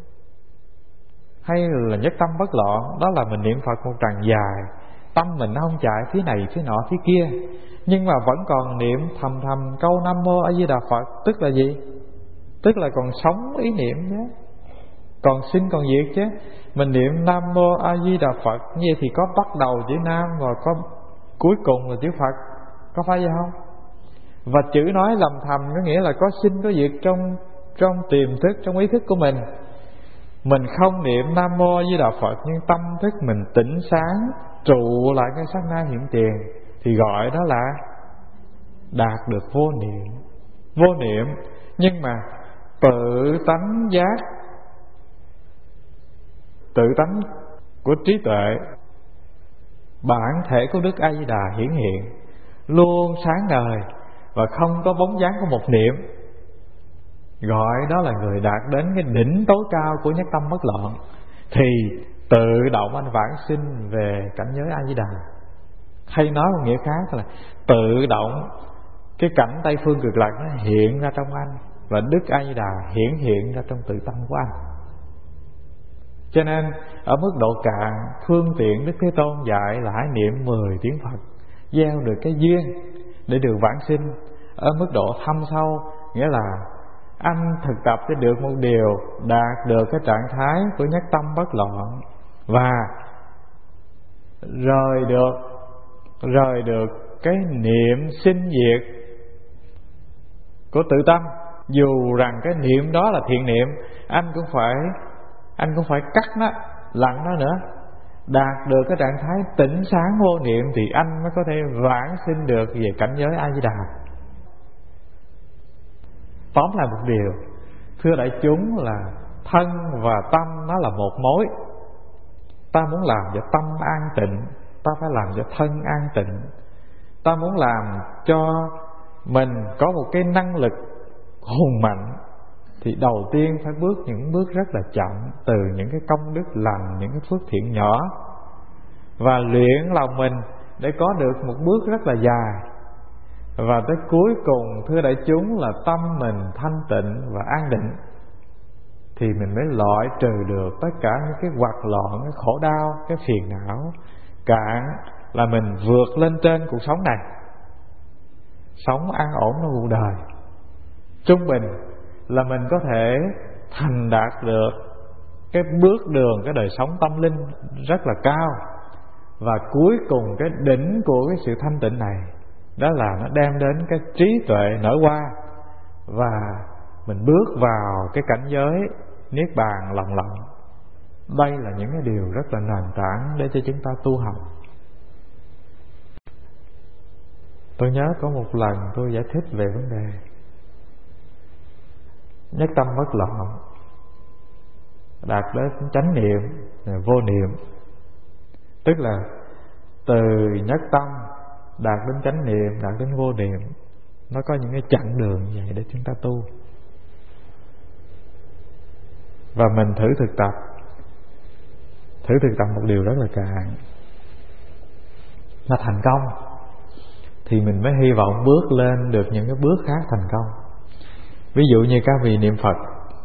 [SPEAKER 1] hay là nhất tâm bất loạn, đó là mình niệm Phật một tràng dài, tâm mình nó không chạy phía này phía nọ phía kia, nhưng mà vẫn còn niệm thầm thầm câu Nam Mô A Di Đà Phật. Tức là gì? Tức là còn sống ý niệm chứ, còn sinh còn diệt chứ. Mình niệm Nam Mô A Di Đà Phật như vậy thì có bắt đầu chữ Nam và có cuối cùng là chữ Phật, có phải vậy không? Và chữ nói lầm thầm có nghĩa là có sinh có diệt trong trong tiềm thức, trong ý thức của mình. Mình không niệm Nam Mô A Di Đà Phật nhưng tâm thức mình tỉnh sáng, trụ lại cái sát na hiện tiền, thì gọi đó là đạt được vô niệm. Vô niệm nhưng mà tự tánh giác, tự tánh của trí tuệ, bản thể của Đức A Di Đà hiển hiện, luôn sáng ngời và không có bóng dáng của một niệm, gọi đó là người đạt đến cái đỉnh tối cao của nhất tâm bất loạn. Thì tự động anh vãng sinh về cảnh giới A Di Đà. Hay nói một nghĩa khác là tự động cái cảnh Tây Phương Cực Lạc nó hiện ra trong anh, và Đức A Di Đà hiển hiện ra trong tự tâm của anh. Cho nên ở mức độ cạn, phương tiện Đức Thế Tôn dạy là hãy niệm mười tiếng Phật, gieo được cái duyên để được vãng sinh. Ở mức độ thâm sâu, nghĩa là anh thực tập để được một điều, đạt được cái trạng thái của nhất tâm bất loạn, và rời được rời được cái niệm sinh diệt của tự tâm. Dù rằng cái niệm đó là thiện niệm, anh cũng phải Anh cũng phải cắt nó, lặng nó nữa. Đạt được cái trạng thái tỉnh sáng vô niệm thì anh mới có thể vãng sinh được về cảnh giới A Di Đà. Tóm lại một điều, thưa đại chúng, là thân và tâm nó là một mối. Ta muốn làm cho tâm an tịnh, ta phải làm cho thân an tịnh. Ta muốn làm cho mình có một cái năng lực hùng mạnh thì đầu tiên phải bước những bước rất là chậm, từ những cái công đức lành, những cái phước thiện nhỏ, và luyện lòng mình để có được một bước rất là dài. Và tới cuối cùng, thưa đại chúng, là tâm mình thanh tịnh và an định thì mình mới loại trừ được tất cả những cái hoạt loạn, cái khổ đau, cái phiền não. Cạn là mình vượt lên trên cuộc sống này, sống an ổn trong cuộc đời. Trung bình là mình có thể thành đạt được cái bước đường, cái đời sống tâm linh rất là cao. Và cuối cùng cái đỉnh của cái sự thanh tịnh này, đó là nó đem đến cái trí tuệ nở hoa, và mình bước vào cái cảnh giới niết bàn lặng lặng. Đây là những cái điều rất là nền tảng để cho chúng ta tu học. Tôi nhớ có một lần tôi giải thích về vấn đề nhất tâm bất loạn, đạt đến chánh niệm, vô niệm. Tức là từ nhất tâm đạt đến chánh niệm, đạt đến vô niệm, nó có những cái chặng đường như vậy để chúng ta tu. Và mình thử thực tập Thử thực tập một điều rất là cạn, nó thành công thì mình mới hy vọng bước lên được những cái bước khác thành công. Ví dụ như các vị niệm Phật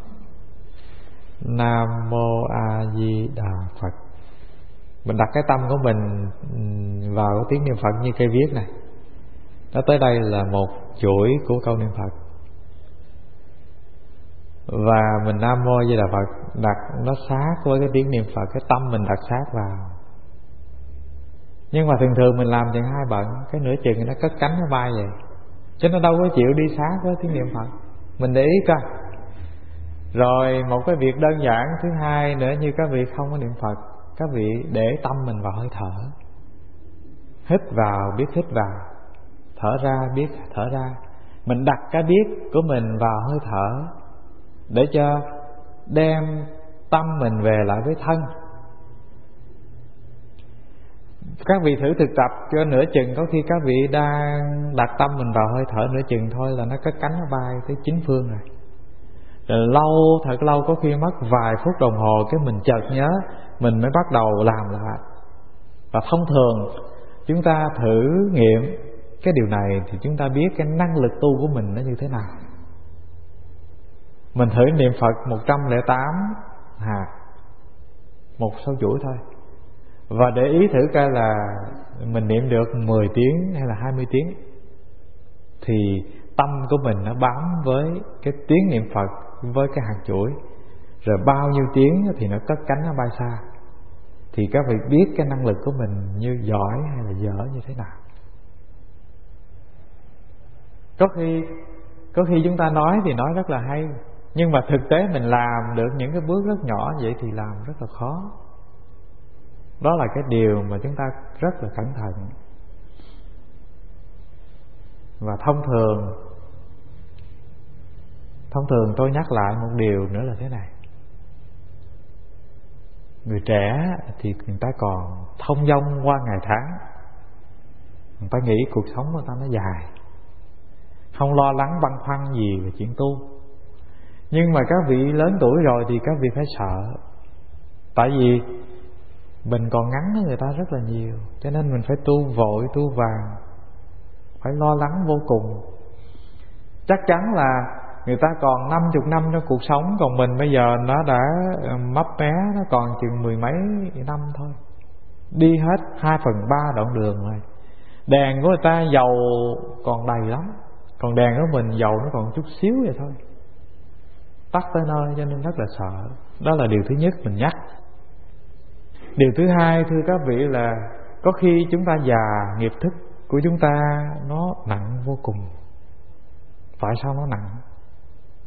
[SPEAKER 1] Nam Mô A Di Đà Phật, mình đặt cái tâm của mình vào cái tiếng niệm Phật như cây viết này. Đó, tới đây là một chuỗi của câu niệm Phật, và mình Nam Mô A Di Đà Phật đặt nó sát với cái tiếng niệm Phật, cái tâm mình đặt sát vào. Nhưng mà thường thường mình làm chừng hai bận, cái nửa chừng nó cất cánh nó bay vậy, chứ nó đâu có chịu đi sát với tiếng niệm Phật. Mình để ý coi. Rồi một cái việc đơn giản thứ hai nữa, như các vị không có niệm Phật, các vị để tâm mình vào hơi thở. Hít vào biết hít vào, thở ra biết thở ra. Mình đặt cái biết của mình vào hơi thở để cho đem tâm mình về lại với thân. Các vị thử thực tập cho nửa chừng, có khi các vị đang đặt tâm mình vào hơi thở nửa chừng thôi là nó cất cánh nó bay tới chín phương rồi. Rồi lâu, thật lâu, có khi mất vài phút đồng hồ, cái mình chợt nhớ, mình mới bắt đầu làm lại. Và thông thường chúng ta thử nghiệm cái điều này thì chúng ta biết cái năng lực tu của mình nó như thế nào. Mình thử niệm Phật một trăm lẻ tám hạt, một số chuỗi thôi, và để ý thử coi là mình niệm được mười tiếng hay là hai mươi tiếng, thì tâm của mình nó bám với cái tiếng niệm Phật, với cái hạt chuỗi. Rồi bao nhiêu tiếng thì nó cất cánh nó bay xa. Thì các vị biết cái năng lực của mình như giỏi hay là dở như thế nào. Có khi Có khi chúng ta nói thì nói rất là hay, nhưng mà thực tế mình làm được những cái bước rất nhỏ vậy thì làm rất là khó. Đó là cái điều mà chúng ta rất là cẩn thận. Và thông thường Thông thường tôi nhắc lại một điều nữa là thế này. Người trẻ thì người ta còn thông dong qua ngày tháng, người ta nghĩ cuộc sống của người ta nó dài, không lo lắng băn khoăn gì về chuyện tu. Nhưng mà các vị lớn tuổi rồi thì các vị phải sợ. Tại vì mình còn ngắn hơn người ta rất là nhiều, cho nên mình phải tu vội, tu vàng, phải lo lắng vô cùng. Chắc chắn là người ta còn năm chục năm trong cuộc sống, còn mình bây giờ nó đã mấp mé, nó còn chừng mười mấy năm thôi, đi hết hai phần ba đoạn đường rồi. Đèn của người ta dầu còn đầy lắm, còn đèn của mình dầu nó còn chút xíu vậy thôi, tắt tới nơi, cho nên rất là sợ. Đó là điều thứ nhất mình nhắc. Điều thứ hai, thưa các vị, là có khi chúng ta già, nghiệp thức của chúng ta nó nặng vô cùng. Tại sao nó nặng?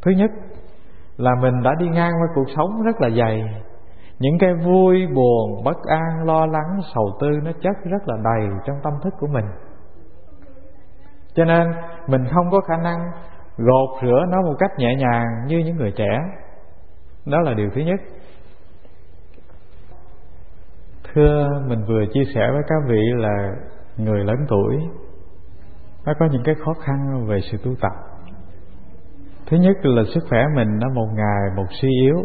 [SPEAKER 1] Thứ nhất là mình đã đi ngang qua cuộc sống rất là dày. Những cái vui, buồn, bất an, lo lắng, sầu tư nó chất rất là đầy trong tâm thức của mình. Cho nên mình không có khả năng gột rửa nó một cách nhẹ nhàng như những người trẻ. Đó là điều thứ nhất. Thưa, mình vừa chia sẻ với các vị là người lớn tuổi, nó có những cái khó khăn về sự tu tập. Thứ nhất là sức khỏe mình nó một ngày một suy yếu.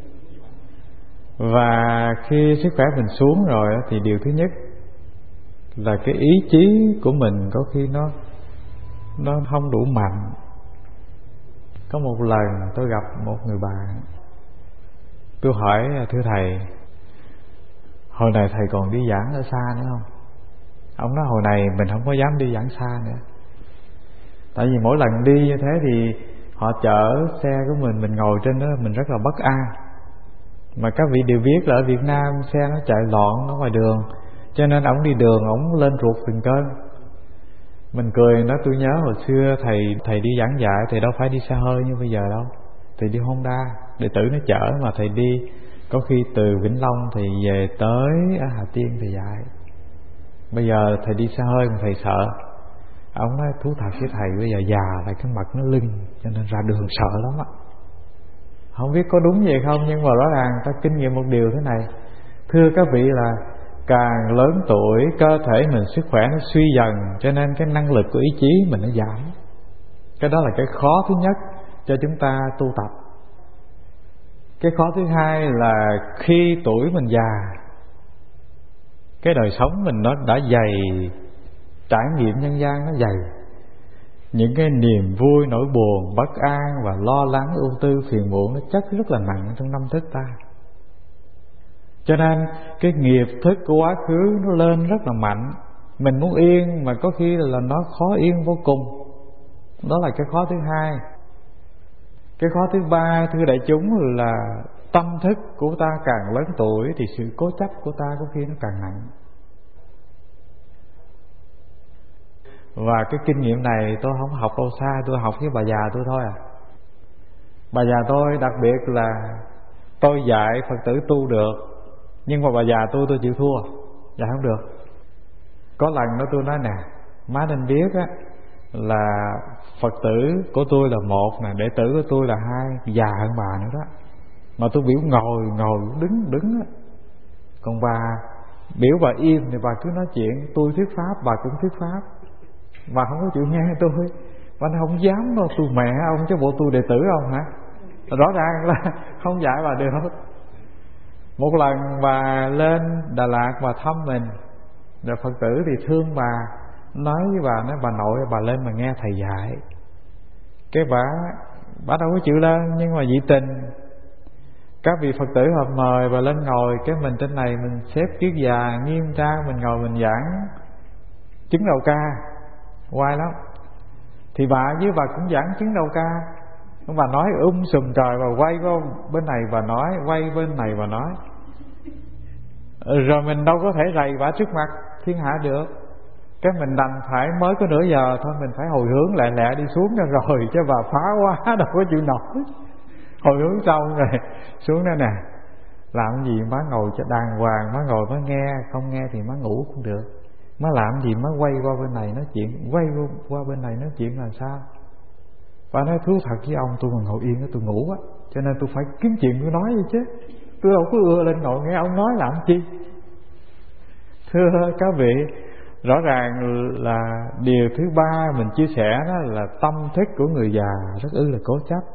[SPEAKER 1] Và khi sức khỏe mình xuống rồi thì điều thứ nhất là cái ý chí của mình có khi nó nó không đủ mạnh. Có một lần tôi gặp một người bạn, tôi hỏi: thưa thầy, hồi này thầy còn đi giảng ở xa nữa không? Ông nói: hồi này mình không có dám đi giảng xa nữa. Tại vì mỗi lần đi như thế thì họ chở xe của mình, mình ngồi trên đó mình rất là bất an. Mà các vị đều biết là ở Việt Nam xe nó chạy loạn ở ngoài đường, cho nên ổng đi đường ổng lên ruột từng cơn. Mình cười nói: tôi nhớ hồi xưa thầy thầy đi giảng dạy, thầy đâu phải đi xe hơi như bây giờ đâu. Thầy đi Honda, đệ tử nó chở mà thầy đi. Có khi từ Vĩnh Long thì về tới ở Hà Tiên thầy dạy. Bây giờ thầy đi xe hơi mà thầy sợ. Ông nói: thú thật với thầy, bây giờ già lại cái mặt nó lưng, cho nên ra đường sợ lắm á. Không biết có đúng vậy không, nhưng mà rõ ràng ta kinh nghiệm một điều thế này. Thưa các vị, là càng lớn tuổi cơ thể mình sức khỏe nó suy dần, cho nên cái năng lực của ý chí mình nó giảm. Cái đó là cái khó thứ nhất cho chúng ta tu tập. Cái khó thứ hai là khi tuổi mình già, cái đời sống mình nó đã dày, trải nghiệm nhân gian nó dày. Những cái niềm vui, nỗi buồn, bất an và lo lắng, ưu tư, phiền muộn nó chất rất là nặng trong tâm thức ta. Cho nên cái nghiệp thức của quá khứ nó lên rất là mạnh. Mình muốn yên mà có khi là nó khó yên vô cùng. Đó là cái khó thứ hai. Cái khó thứ ba, thưa đại chúng, là tâm thức của ta càng lớn tuổi thì sự cố chấp của ta có khi nó càng nặng. Và cái kinh nghiệm này tôi không học đâu xa, tôi học với bà già tôi thôi à. Bà già tôi đặc biệt là tôi dạy Phật tử tu được, nhưng mà bà già tôi tôi chịu thua, dạy không được. Có lần đó tôi nói: nè, má nên biết á, là Phật tử của tôi là một nè, đệ tử của tôi là hai, già hơn bà nữa đó. Mà tôi biểu ngồi, ngồi, đứng, đứng á. Còn bà biểu bà im thì bà cứ nói chuyện, tôi thuyết pháp, bà cũng thuyết pháp. Bà không có chịu nghe tôi. Bà nói: không dám đâu, tôi mẹ ông chứ bộ tôi đệ tử ông hả? Rõ ràng là không dạy bà được. Một lần bà lên Đà Lạt bà thăm mình, rồi Phật tử thì thương bà, nói với bà, nói: bà nội bà lên mà nghe thầy dạy. Cái bà bà đâu có chịu lên, nhưng mà dị tình các vị Phật tử hợp mời bà lên ngồi. Cái mình trên này mình xếp kiết già nghiêm trang, mình ngồi mình giảng chứng đầu ca, oai lắm. Thì bà với bà cũng giảng chứng đầu ca. Bà nói um sùm trời, bà quay qua bên này bà nói, quay bên này bà nói. Rồi mình đâu có thể rầy bà trước mặt thiên hạ được. Cái mình đành phải mới có nửa giờ thôi, mình phải hồi hướng lẹ lẹ đi xuống cho rồi, chứ bà phá quá đâu có chịu nổi. Hồi hướng xong rồi xuống đây nè, làm gì má ngồi cho đàng hoàng, má ngồi má nghe, không nghe thì má ngủ cũng được. Má làm gì má quay qua bên này nói chuyện, quay qua bên này nói chuyện là sao? Bà nói: thú thật với ông, tôi mà ngồi yên đó tôi ngủ á, cho nên tôi phải kiếm chuyện tôi nói vậy chứ. Tôi đâu có ưa lên ngồi nghe ông nói làm chi. Thưa các vị, rõ ràng là điều thứ ba mình chia sẻ đó là tâm thức của người già rất ư là cố chấp.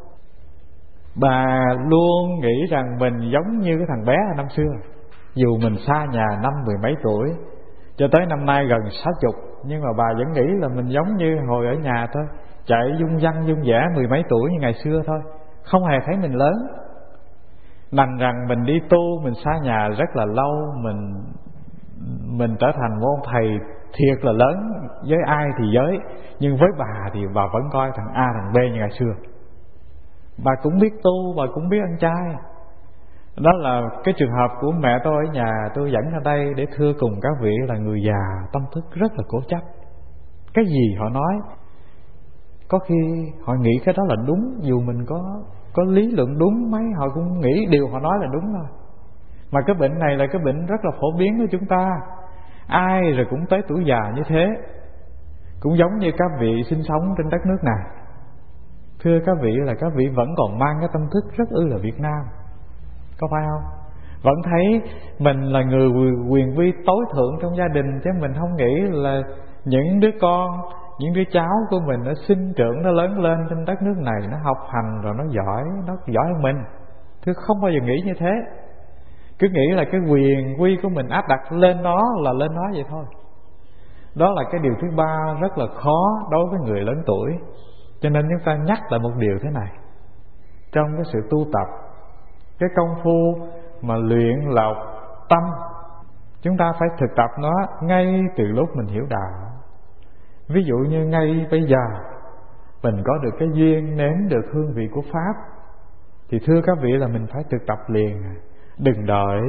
[SPEAKER 1] Bà luôn nghĩ rằng mình giống như cái thằng bé năm xưa. Dù mình xa nhà năm mười mấy tuổi, cho tới năm nay gần sáu chục, nhưng mà bà vẫn nghĩ là mình giống như hồi ở nhà thôi, chạy dung dăng dung dẻ mười mấy tuổi như ngày xưa thôi, không hề thấy mình lớn. Đành rằng mình đi tu, mình xa nhà rất là lâu, mình mình trở thành một ông thầy thiệt là lớn, với ai thì với, nhưng với bà thì bà vẫn coi thằng A thằng B như ngày xưa. Bà cũng biết tu, bà cũng biết ăn chay. Đó là cái trường hợp của mẹ tôi ở nhà. Tôi dẫn ra đây để thưa cùng các vị là người già tâm thức rất là cố chấp. Cái gì họ nói, Có khi họ nghĩ cái đó là đúng, dù mình có có lý luận đúng mấy, họ cũng nghĩ điều họ nói là đúng thôi. Mà cái bệnh này là cái bệnh rất là phổ biến của chúng ta. Ai rồi cũng tới tuổi già như thế. Cũng giống như các vị sinh sống trên đất nước này. Thưa các vị là các vị vẫn còn mang cái tâm thức rất ư là Việt Nam, có phải không? Vẫn thấy mình là người quyền vi tối thượng trong gia đình, chứ mình không nghĩ là những đứa con, những đứa cháu của mình nó sinh trưởng, nó lớn lên trên đất nước này, nó học hành rồi nó giỏi, nó giỏi hơn mình. Thưa không bao giờ nghĩ như thế. Cứ nghĩ là cái quyền quy của mình áp đặt lên nó là lên nó vậy thôi. Đó là cái điều thứ ba rất là khó đối với người lớn tuổi. Cho nên chúng ta nhắc lại một điều thế này. Trong cái sự tu tập, cái công phu mà luyện lọc tâm, chúng ta phải thực tập nó ngay từ lúc mình hiểu đạo. Ví dụ như ngay bây giờ mình có được cái duyên nếm được hương vị của Pháp, thì thưa các vị là mình phải thực tập liền. Đừng đợi.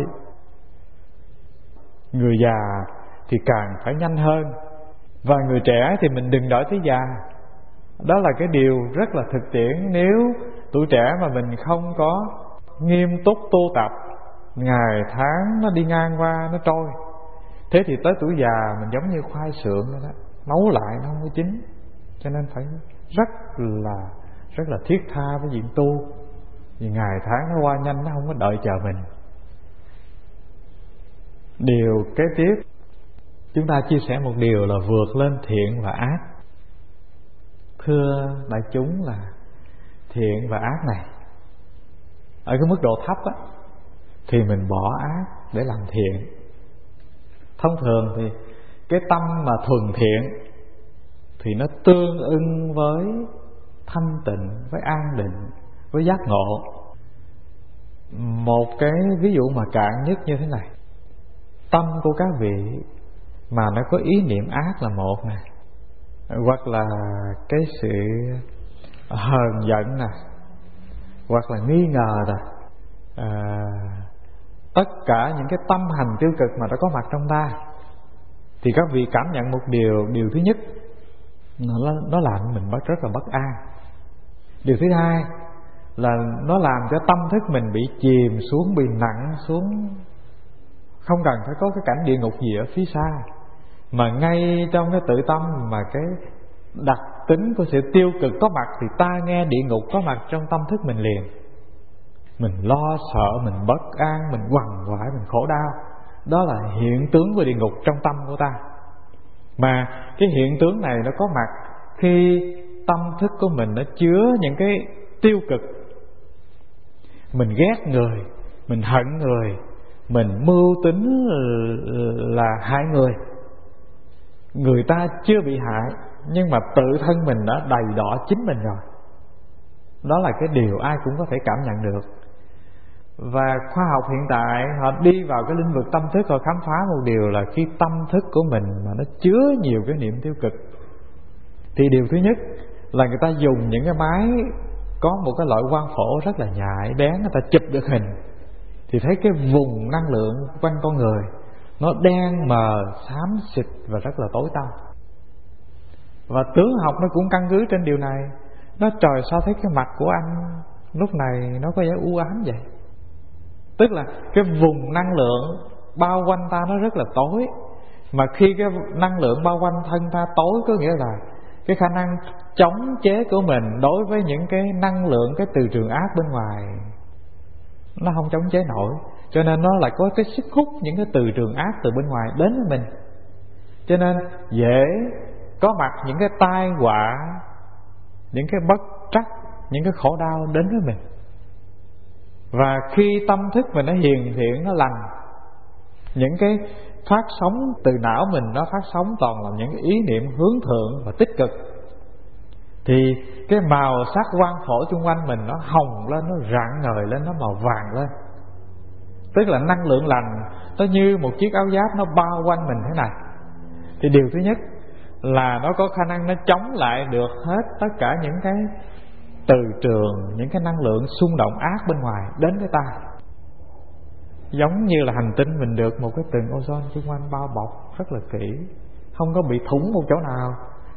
[SPEAKER 1] Người già thì càng phải nhanh hơn, và người trẻ thì mình đừng đợi tới già. Đó là cái điều rất là thực tiễn. Nếu tuổi trẻ mà mình không có nghiêm túc tu tập, ngày tháng nó đi ngang qua, nó trôi. Thế thì tới tuổi già mình giống như khoai sượng đó, đó, nấu lại nó không có chín. Cho nên phải rất là rất là thiết tha với chuyện tu, vì ngày tháng nó qua nhanh, nó không có đợi chờ mình. Điều kế tiếp chúng ta chia sẻ một điều là vượt lên thiện và ác. Thưa đại chúng là thiện và ác này, ở cái mức độ thấp á, thì mình bỏ ác để làm thiện. Thông thường thì cái tâm mà thuần thiện thì nó tương ưng với thanh tịnh, với an định, với giác ngộ. Một cái ví dụ mà cạn nhất như thế này. Tâm của các vị mà nó có ý niệm ác là một nè, hoặc là cái sự hờn giận nè, hoặc là nghi ngờ nè, à, tất cả những cái tâm hành tiêu cực mà nó có mặt trong ta, thì các vị cảm nhận một điều. Điều thứ nhất, nó, nó làm mình rất là bất an. Điều thứ hai là nó làm cho tâm thức mình bị chìm xuống, bị nặng xuống. Không cần phải có cái cảnh địa ngục gì ở phía xa, mà ngay trong cái tự tâm mà cái đặc tính của sự tiêu cực có mặt, thì ta nghe địa ngục có mặt trong tâm thức mình liền. Mình lo sợ, mình bất an, mình quằn quại, mình khổ đau. Đó là hiện tướng của địa ngục trong tâm của ta. Mà cái hiện tướng này nó có mặt khi tâm thức của mình nó chứa những cái tiêu cực. Mình ghét người, mình hận người, mình mưu tính là hại người. Người ta chưa bị hại, nhưng mà tự thân mình đã đầy đọa chính mình rồi. Đó là cái điều ai cũng có thể cảm nhận được. Và khoa học hiện tại họ đi vào cái lĩnh vực tâm thức, họ khám phá một điều là khi tâm thức của mình mà nó chứa nhiều cái niệm tiêu cực, thì điều thứ nhất là người ta dùng những cái máy có một cái loại quang phổ rất là nhạy bén, người ta chụp được hình, thì thấy cái vùng năng lượng quanh con người nó đen mờ, xám xịt và rất là tối tăm. Và tướng học nó cũng căn cứ trên điều này. Nó trời sao thấy cái mặt của anh lúc này nó có vẻ u ám vậy? Tức là cái vùng năng lượng bao quanh ta nó rất là tối. Mà khi cái năng lượng bao quanh thân ta tối, có nghĩa là cái khả năng chống chế của mình đối với những cái năng lượng, cái từ trường ác bên ngoài nó không chống chế nổi. Cho nên nó lại có cái sức hút những cái từ trường ác từ bên ngoài đến với mình. Cho nên dễ có mặt những cái tai họa, những cái bất trắc, những cái khổ đau đến với mình. Và khi tâm thức mình nó hiền thiện, nó lành, những cái phát sóng từ não mình nó phát sóng toàn là những cái ý niệm hướng thượng và tích cực, thì cái màu sắc quang phổ xung quanh mình nó hồng lên, nó rạng ngời lên, nó màu vàng lên. Tức là năng lượng lành nó như một chiếc áo giáp nó bao quanh mình thế này. Thì điều thứ nhất là nó có khả năng nó chống lại được hết tất cả những cái từ trường, những cái năng lượng xung động ác bên ngoài đến với ta. Giống như là hành tinh mình được một cái tầng ozone xung quanh bao bọc rất là kỹ, không có bị thủng một chỗ nào.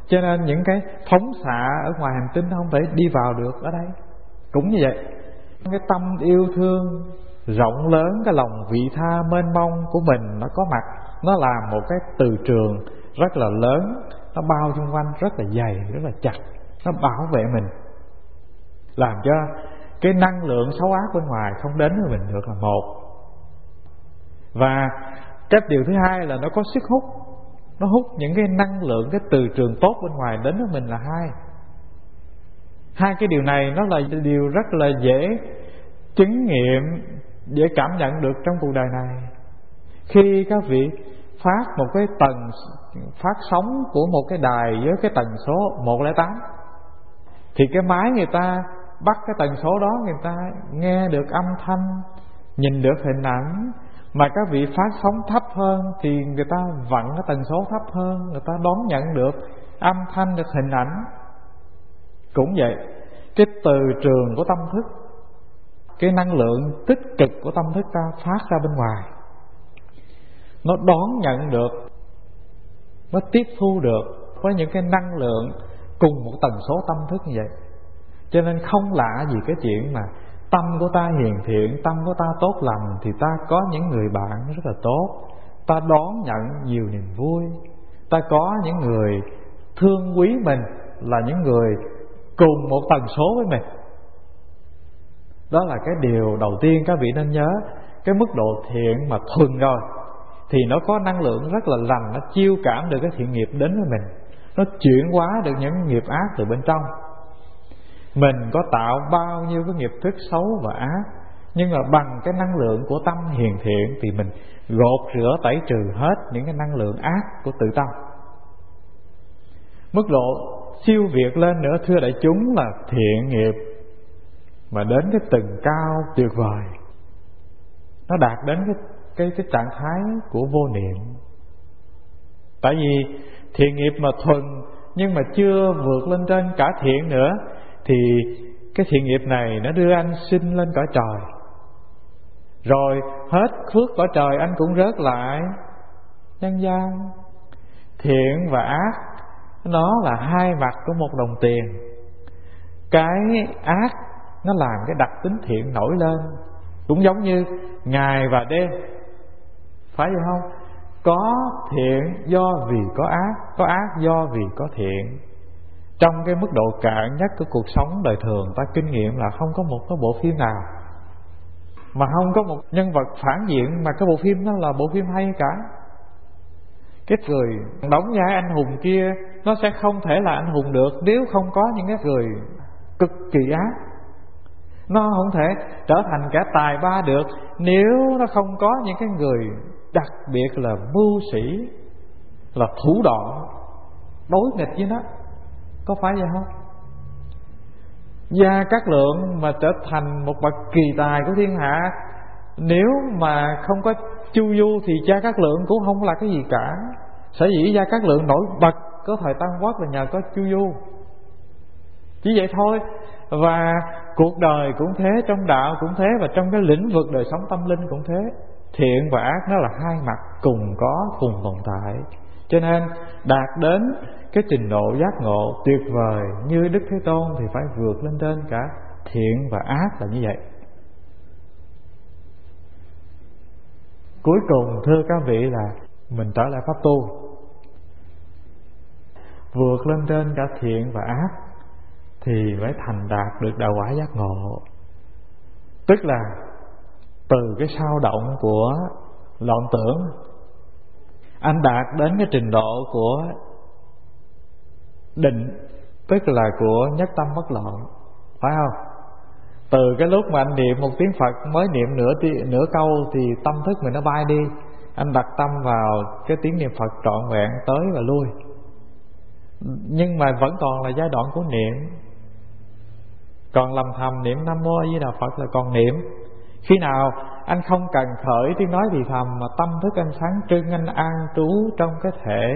[SPEAKER 1] Cho nên những cái phóng xạ ở ngoài hành tinh không thể đi vào được ở đây. Cũng như vậy, cái tâm yêu thương rộng lớn, cái lòng vị tha mênh mông của mình nó có mặt, nó làm một cái từ trường rất là lớn, nó bao xung quanh rất là dày, rất là chặt, nó bảo vệ mình, làm cho cái năng lượng xấu ác bên ngoài không đến với mình được là một. Và cái điều thứ hai là nó có sức hút, nó hút những cái năng lượng, cái từ trường tốt bên ngoài đến với mình là hai. Hai cái điều này nó là điều rất là dễ chứng nghiệm, dễ cảm nhận được trong cuộc đời này. Khi các vị phát một cái tần phát sóng của một cái đài với cái tần số một không tám, thì cái máy người ta bắt cái tần số đó, người ta nghe được âm thanh, nhìn được hình ảnh. Mà các vị phát sóng thấp hơn thì người ta vặn cái tần số thấp hơn, người ta đón nhận được âm thanh, được hình ảnh. Cũng vậy, cái từ trường của tâm thức, cái năng lượng tích cực của tâm thức ta phát ra bên ngoài, nó đón nhận được, nó tiếp thu được với những cái năng lượng cùng một tần số tâm thức như vậy. Cho nên không lạ gì cái chuyện mà tâm của ta hiền thiện, tâm của ta tốt lành, thì ta có những người bạn rất là tốt, ta đón nhận nhiều niềm vui, ta có những người thương quý mình, là những người cùng một tần số với mình. Đó là cái điều đầu tiên các vị nên nhớ. Cái mức độ thiện mà thuần rồi thì nó có năng lượng rất là lành, nó chiêu cảm được cái thiện nghiệp đến với mình, nó chuyển hóa được những nghiệp ác từ bên trong. Mình có tạo bao nhiêu cái nghiệp thức xấu và ác, nhưng mà bằng cái năng lượng của tâm hiền thiện thì mình gột rửa tẩy trừ hết những cái năng lượng ác của tự tâm. Mức độ siêu việt lên nữa thưa đại chúng là thiện nghiệp mà đến cái tầng cao tuyệt vời, nó đạt đến cái cái cái trạng thái của vô niệm. Tại vì thiện nghiệp mà thuần nhưng mà chưa vượt lên trên cả thiện nữa, thì cái thiện nghiệp này nó đưa anh sinh lên cõi trời, rồi hết phước cõi trời anh cũng rớt lại nhân gian. Thiện và ác nó là hai mặt của một đồng tiền. Cái ác nó làm cái đặc tính thiện nổi lên, cũng giống như ngày và đêm, phải không? Có thiện do vì có ác, có ác do vì có thiện. Trong cái mức độ cạn nhất của cuộc sống đời thường, ta kinh nghiệm là không có một cái bộ phim nào mà không có một nhân vật phản diện mà cái bộ phim đó là bộ phim hay cả. Cái người đóng vai anh hùng kia nó sẽ không thể là anh hùng được nếu không có những cái người cực kỳ ác. Nó không thể trở thành cả tài ba được nếu nó không có những cái người đặc biệt là mưu sĩ, là thủ đoạn đối nghịch với nó. Có phải vậy không? Gia Cát Lượng mà trở thành một bậc kỳ tài của thiên hạ, nếu mà không có Chu Du thì Gia Cát Lượng cũng không là cái gì cả. Sở dĩ Gia Cát Lượng nổi bật có thời Tam Quốc là nhờ có Chu Du, chỉ vậy thôi. Và cuộc đời cũng thế, trong đạo cũng thế, và trong cái lĩnh vực đời sống tâm linh cũng thế. Thiện và ác nó là hai mặt cùng có, cùng tồn tại. Cho nên đạt đến cái trình độ giác ngộ tuyệt vời như Đức Thế Tôn thì phải vượt lên trên cả thiện và ác là như vậy. Cuối cùng thưa các vị là mình trở lại pháp tu, vượt lên trên cả thiện và ác thì mới thành đạt được đạo quả giác ngộ. Tức là từ cái sao động của loạn tưởng, anh đạt đến cái trình độ của định, tức là của nhất tâm bất loạn, phải không? Từ cái lúc mà anh niệm một tiếng Phật, mới niệm nửa nửa câu thì tâm thức mình nó bay đi, anh đặt tâm vào cái tiếng niệm Phật trọn vẹn tới và lui, nhưng mà vẫn còn là giai đoạn của niệm, còn lầm thầm niệm Nam Mô A Di Đà Phật là còn niệm. Khi nào anh không cần khởi tiếng nói thì thầm, mà tâm thức anh sáng trưng, anh an trú trong cái thể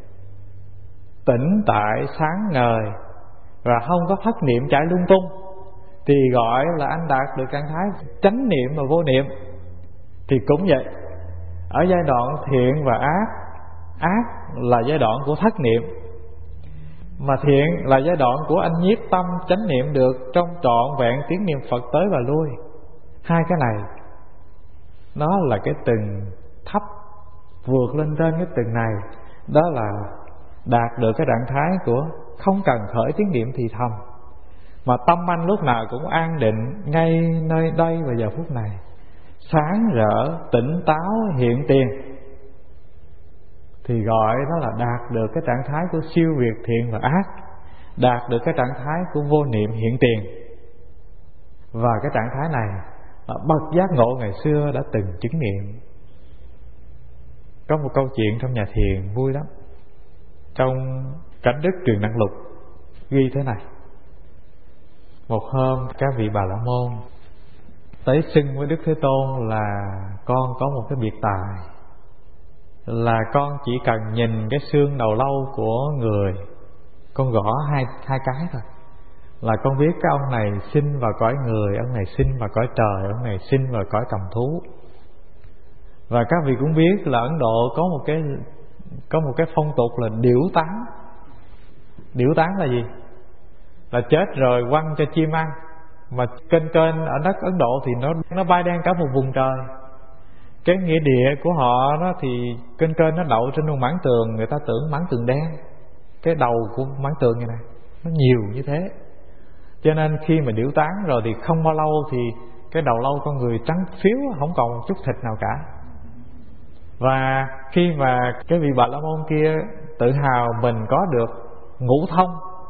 [SPEAKER 1] tĩnh tại sáng ngời và không có thất niệm chạy lung tung, thì gọi là anh đạt được trạng thái chánh niệm và vô niệm. Thì cũng vậy, ở giai đoạn thiện và ác, ác là giai đoạn của thất niệm. Mà thiện là giai đoạn của anh nhiếp tâm chánh niệm được trong trọn vẹn tiếng niệm Phật tới và lui. Hai cái này nó là cái tầng thấp, vượt lên trên cái tầng này, đó là đạt được cái trạng thái của không cần khởi tiếng niệm thì thầm, mà tâm anh lúc nào cũng an định ngay nơi đây và giờ phút này, sáng rỡ, tỉnh táo, hiện tiền, thì gọi đó là đạt được cái trạng thái của siêu việt thiện và ác, đạt được cái trạng thái của vô niệm hiện tiền. Và cái trạng thái này bậc giác ngộ ngày xưa đã từng chứng nghiệm. Có một câu chuyện trong nhà thiền vui lắm. Trong Cảnh Đức Truyền Năng Lục ghi thế này: một hôm các vị Bà La Môn tới xưng với Đức Thế Tôn là con có một cái biệt tài, là con chỉ cần nhìn cái xương đầu lâu của người, con gõ hai hai cái thôi là con biết cái ông này sinh vào cõi người, ông này sinh vào cõi trời, ông này sinh vào cõi cầm thú. Và các vị cũng biết là Ấn Độ có một cái có một cái phong tục là điểu tán. Điểu tán là gì? Là chết rồi quăng cho chim ăn. Mà kênh kênh ở đất Ấn Độ thì nó nó bay đen cả một vùng trời. Cái nghĩa địa của họ đó thì kênh kênh nó đậu trên một mảng tường, người ta tưởng mảng tường đen. Cái đầu của mảng tường như này nó nhiều như thế, cho nên khi mà điểu tán rồi thì không bao lâu thì cái đầu lâu con người trắng phiếu, không còn một chút thịt nào cả. Và khi mà cái vị Bà La Môn kia tự hào mình có được ngũ thông,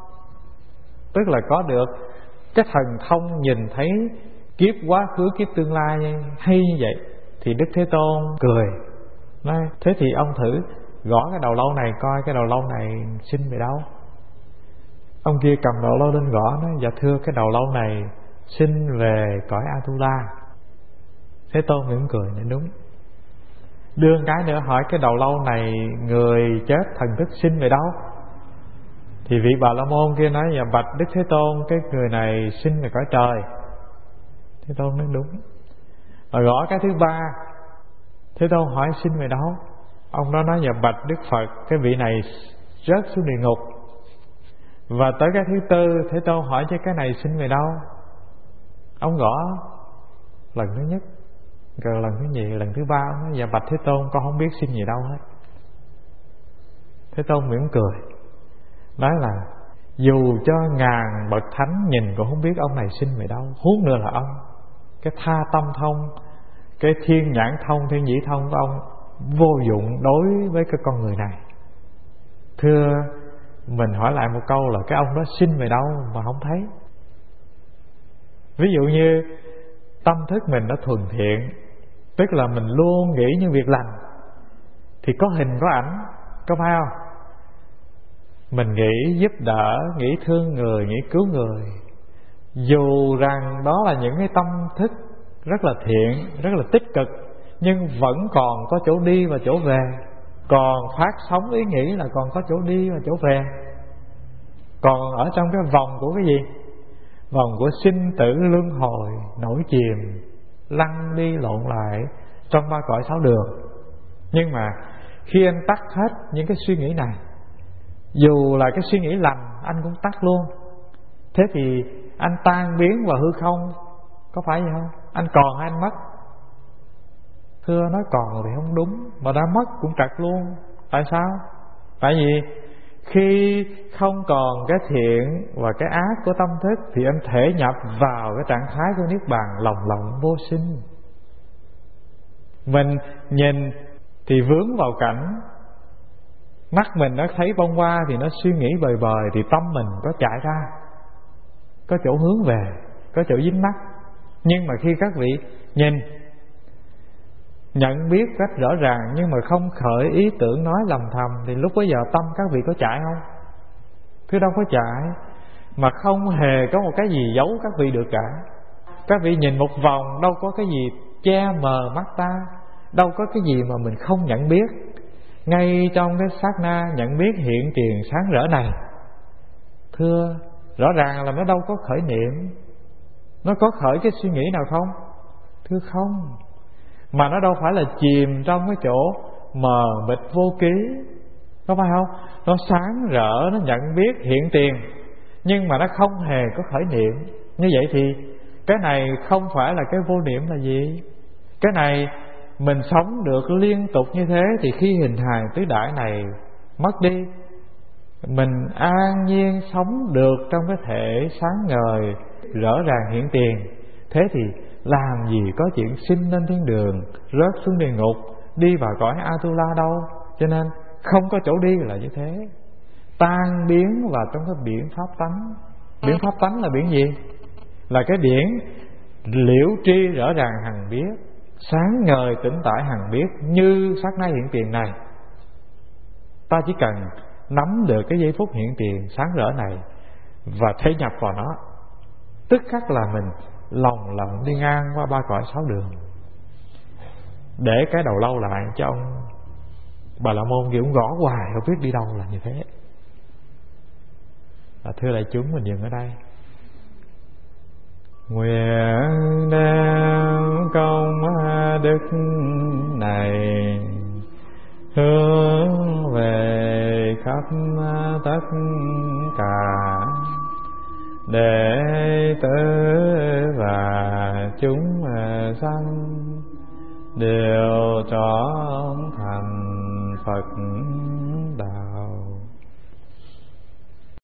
[SPEAKER 1] tức là có được cái thần thông nhìn thấy kiếp quá khứ kiếp tương lai hay như vậy, thì Đức Thế Tôn cười nói: thế thì ông thử gõ cái đầu lâu này coi cái đầu lâu này sinh về đâu. Ông kia cầm đầu lâu lên gõ, nói: dạ thưa, cái đầu lâu này sinh về cõi Atula. Thế Tôn mỉm cười nói: đúng. Đương cái nữa hỏi cái đầu lâu này người chết thần thức sinh về đâu? Thì vị Bà La Môn kia nói: dạ bạch Đức Thế Tôn, cái người này sinh về cõi trời. Thế Tôn nói: đúng. Rồi gõ cái thứ ba, Thế Tôn hỏi sinh về đâu? Ông đó nói: dạ bạch Đức Phật, cái vị này rớt xuống địa ngục. Và tới cái thứ tư, Thế Tôn hỏi cho cái này sinh về đâu? Ông gõ lần thứ nhất, rồi lần thứ nhì, lần thứ ba, ông nói: dạ bạch Thế Tôn, con không biết sinh gì đâu hết. Thế Tôn mỉm cười nói là dù cho ngàn bậc thánh nhìn cũng không biết ông này sinh về đâu, huống nữa là ông. Cái tha tâm thông, cái thiên nhãn thông, thiên nhĩ thông của ông vô dụng đối với cái con người này. Thưa, mình hỏi lại một câu là cái ông đó sinh về đâu mà không thấy. Ví dụ như tâm thức mình đã thuần thiện, tức là mình luôn nghĩ những việc lành, thì có hình có ảnh, có phải không? Mình nghĩ giúp đỡ, nghĩ thương người, nghĩ cứu người, dù rằng đó là những cái tâm thức rất là thiện, rất là tích cực, nhưng vẫn còn có chỗ đi và chỗ về. Còn phát sống ý nghĩ là còn có chỗ đi và chỗ về. Còn ở trong cái vòng của cái gì? Vòng của sinh tử luân hồi, nổi chìm, lăn đi lộn lại trong ba cõi sáu đường. Nhưng mà khi anh tắt hết những cái suy nghĩ này, dù là cái suy nghĩ lành anh cũng tắt luôn, thế thì anh tan biến vào hư không, có phải vậy không? Anh còn hay anh mất? Thưa, nói còn thì không đúng, mà đã mất cũng trật luôn. Tại sao? Tại vì khi không còn cái thiện và cái ác của tâm thức thì anh thể nhập vào cái trạng thái của niết bàn lòng lộng vô sinh. Mình nhìn thì vướng vào cảnh, mắt mình nó thấy bông hoa thì nó suy nghĩ bời bời, thì tâm mình có chạy ra, có chỗ hướng về, có chỗ dính mắc. Nhưng mà khi các vị nhìn, nhận biết rất rõ ràng, nhưng mà không khởi ý tưởng nói lầm thầm, thì lúc bấy giờ tâm các vị có chạy không? Cứ đâu có chạy. Mà không hề có một cái gì giấu các vị được cả. Các vị nhìn một vòng, đâu có cái gì che mờ mắt ta, đâu có cái gì mà mình không nhận biết. Ngay trong cái sát na nhận biết hiện tiền sáng rỡ này, thưa, rõ ràng là nó đâu có khởi niệm. Nó có khởi cái suy nghĩ nào không? Thưa không. Mà nó đâu phải là chìm trong cái chỗ mờ mịt vô ký, có phải không? Nó sáng rỡ, nó nhận biết hiện tiền, nhưng mà nó không hề có khởi niệm. Như vậy thì cái này không phải là cái vô niệm là gì? Cái này mình sống được liên tục như thế, thì khi hình hài tứ đại này mất đi, mình an nhiên sống được trong cái thể sáng ngời rõ ràng hiện tiền. Thế thì làm gì có chuyện sinh lên thiên đường, rớt xuống địa ngục, đi vào cõi Atula đâu. Cho nên không có chỗ đi là như thế. Tan biến vào trong cái biển pháp tánh. Biển pháp tánh là biển gì? Là cái biển liễu tri rõ ràng hằng biết, sáng ngời tỉnh tại hằng biết, như sát na hiện tiền này. Ta chỉ cần nắm được cái giây phút hiện tiền sáng rỡ này và thể nhập vào nó, tức khắc là mình lòng lặng đi ngang qua ba cõi sáu đường. Để cái đầu lâu lại cho ông Bà La Môn kiểu gõ hoài không biết đi đâu là như thế. À, thưa đại chúng, mình dừng ở đây. Nguyện đem công đức này hướng về khắp tất cả đệ tử và chúng sanh, đều trọn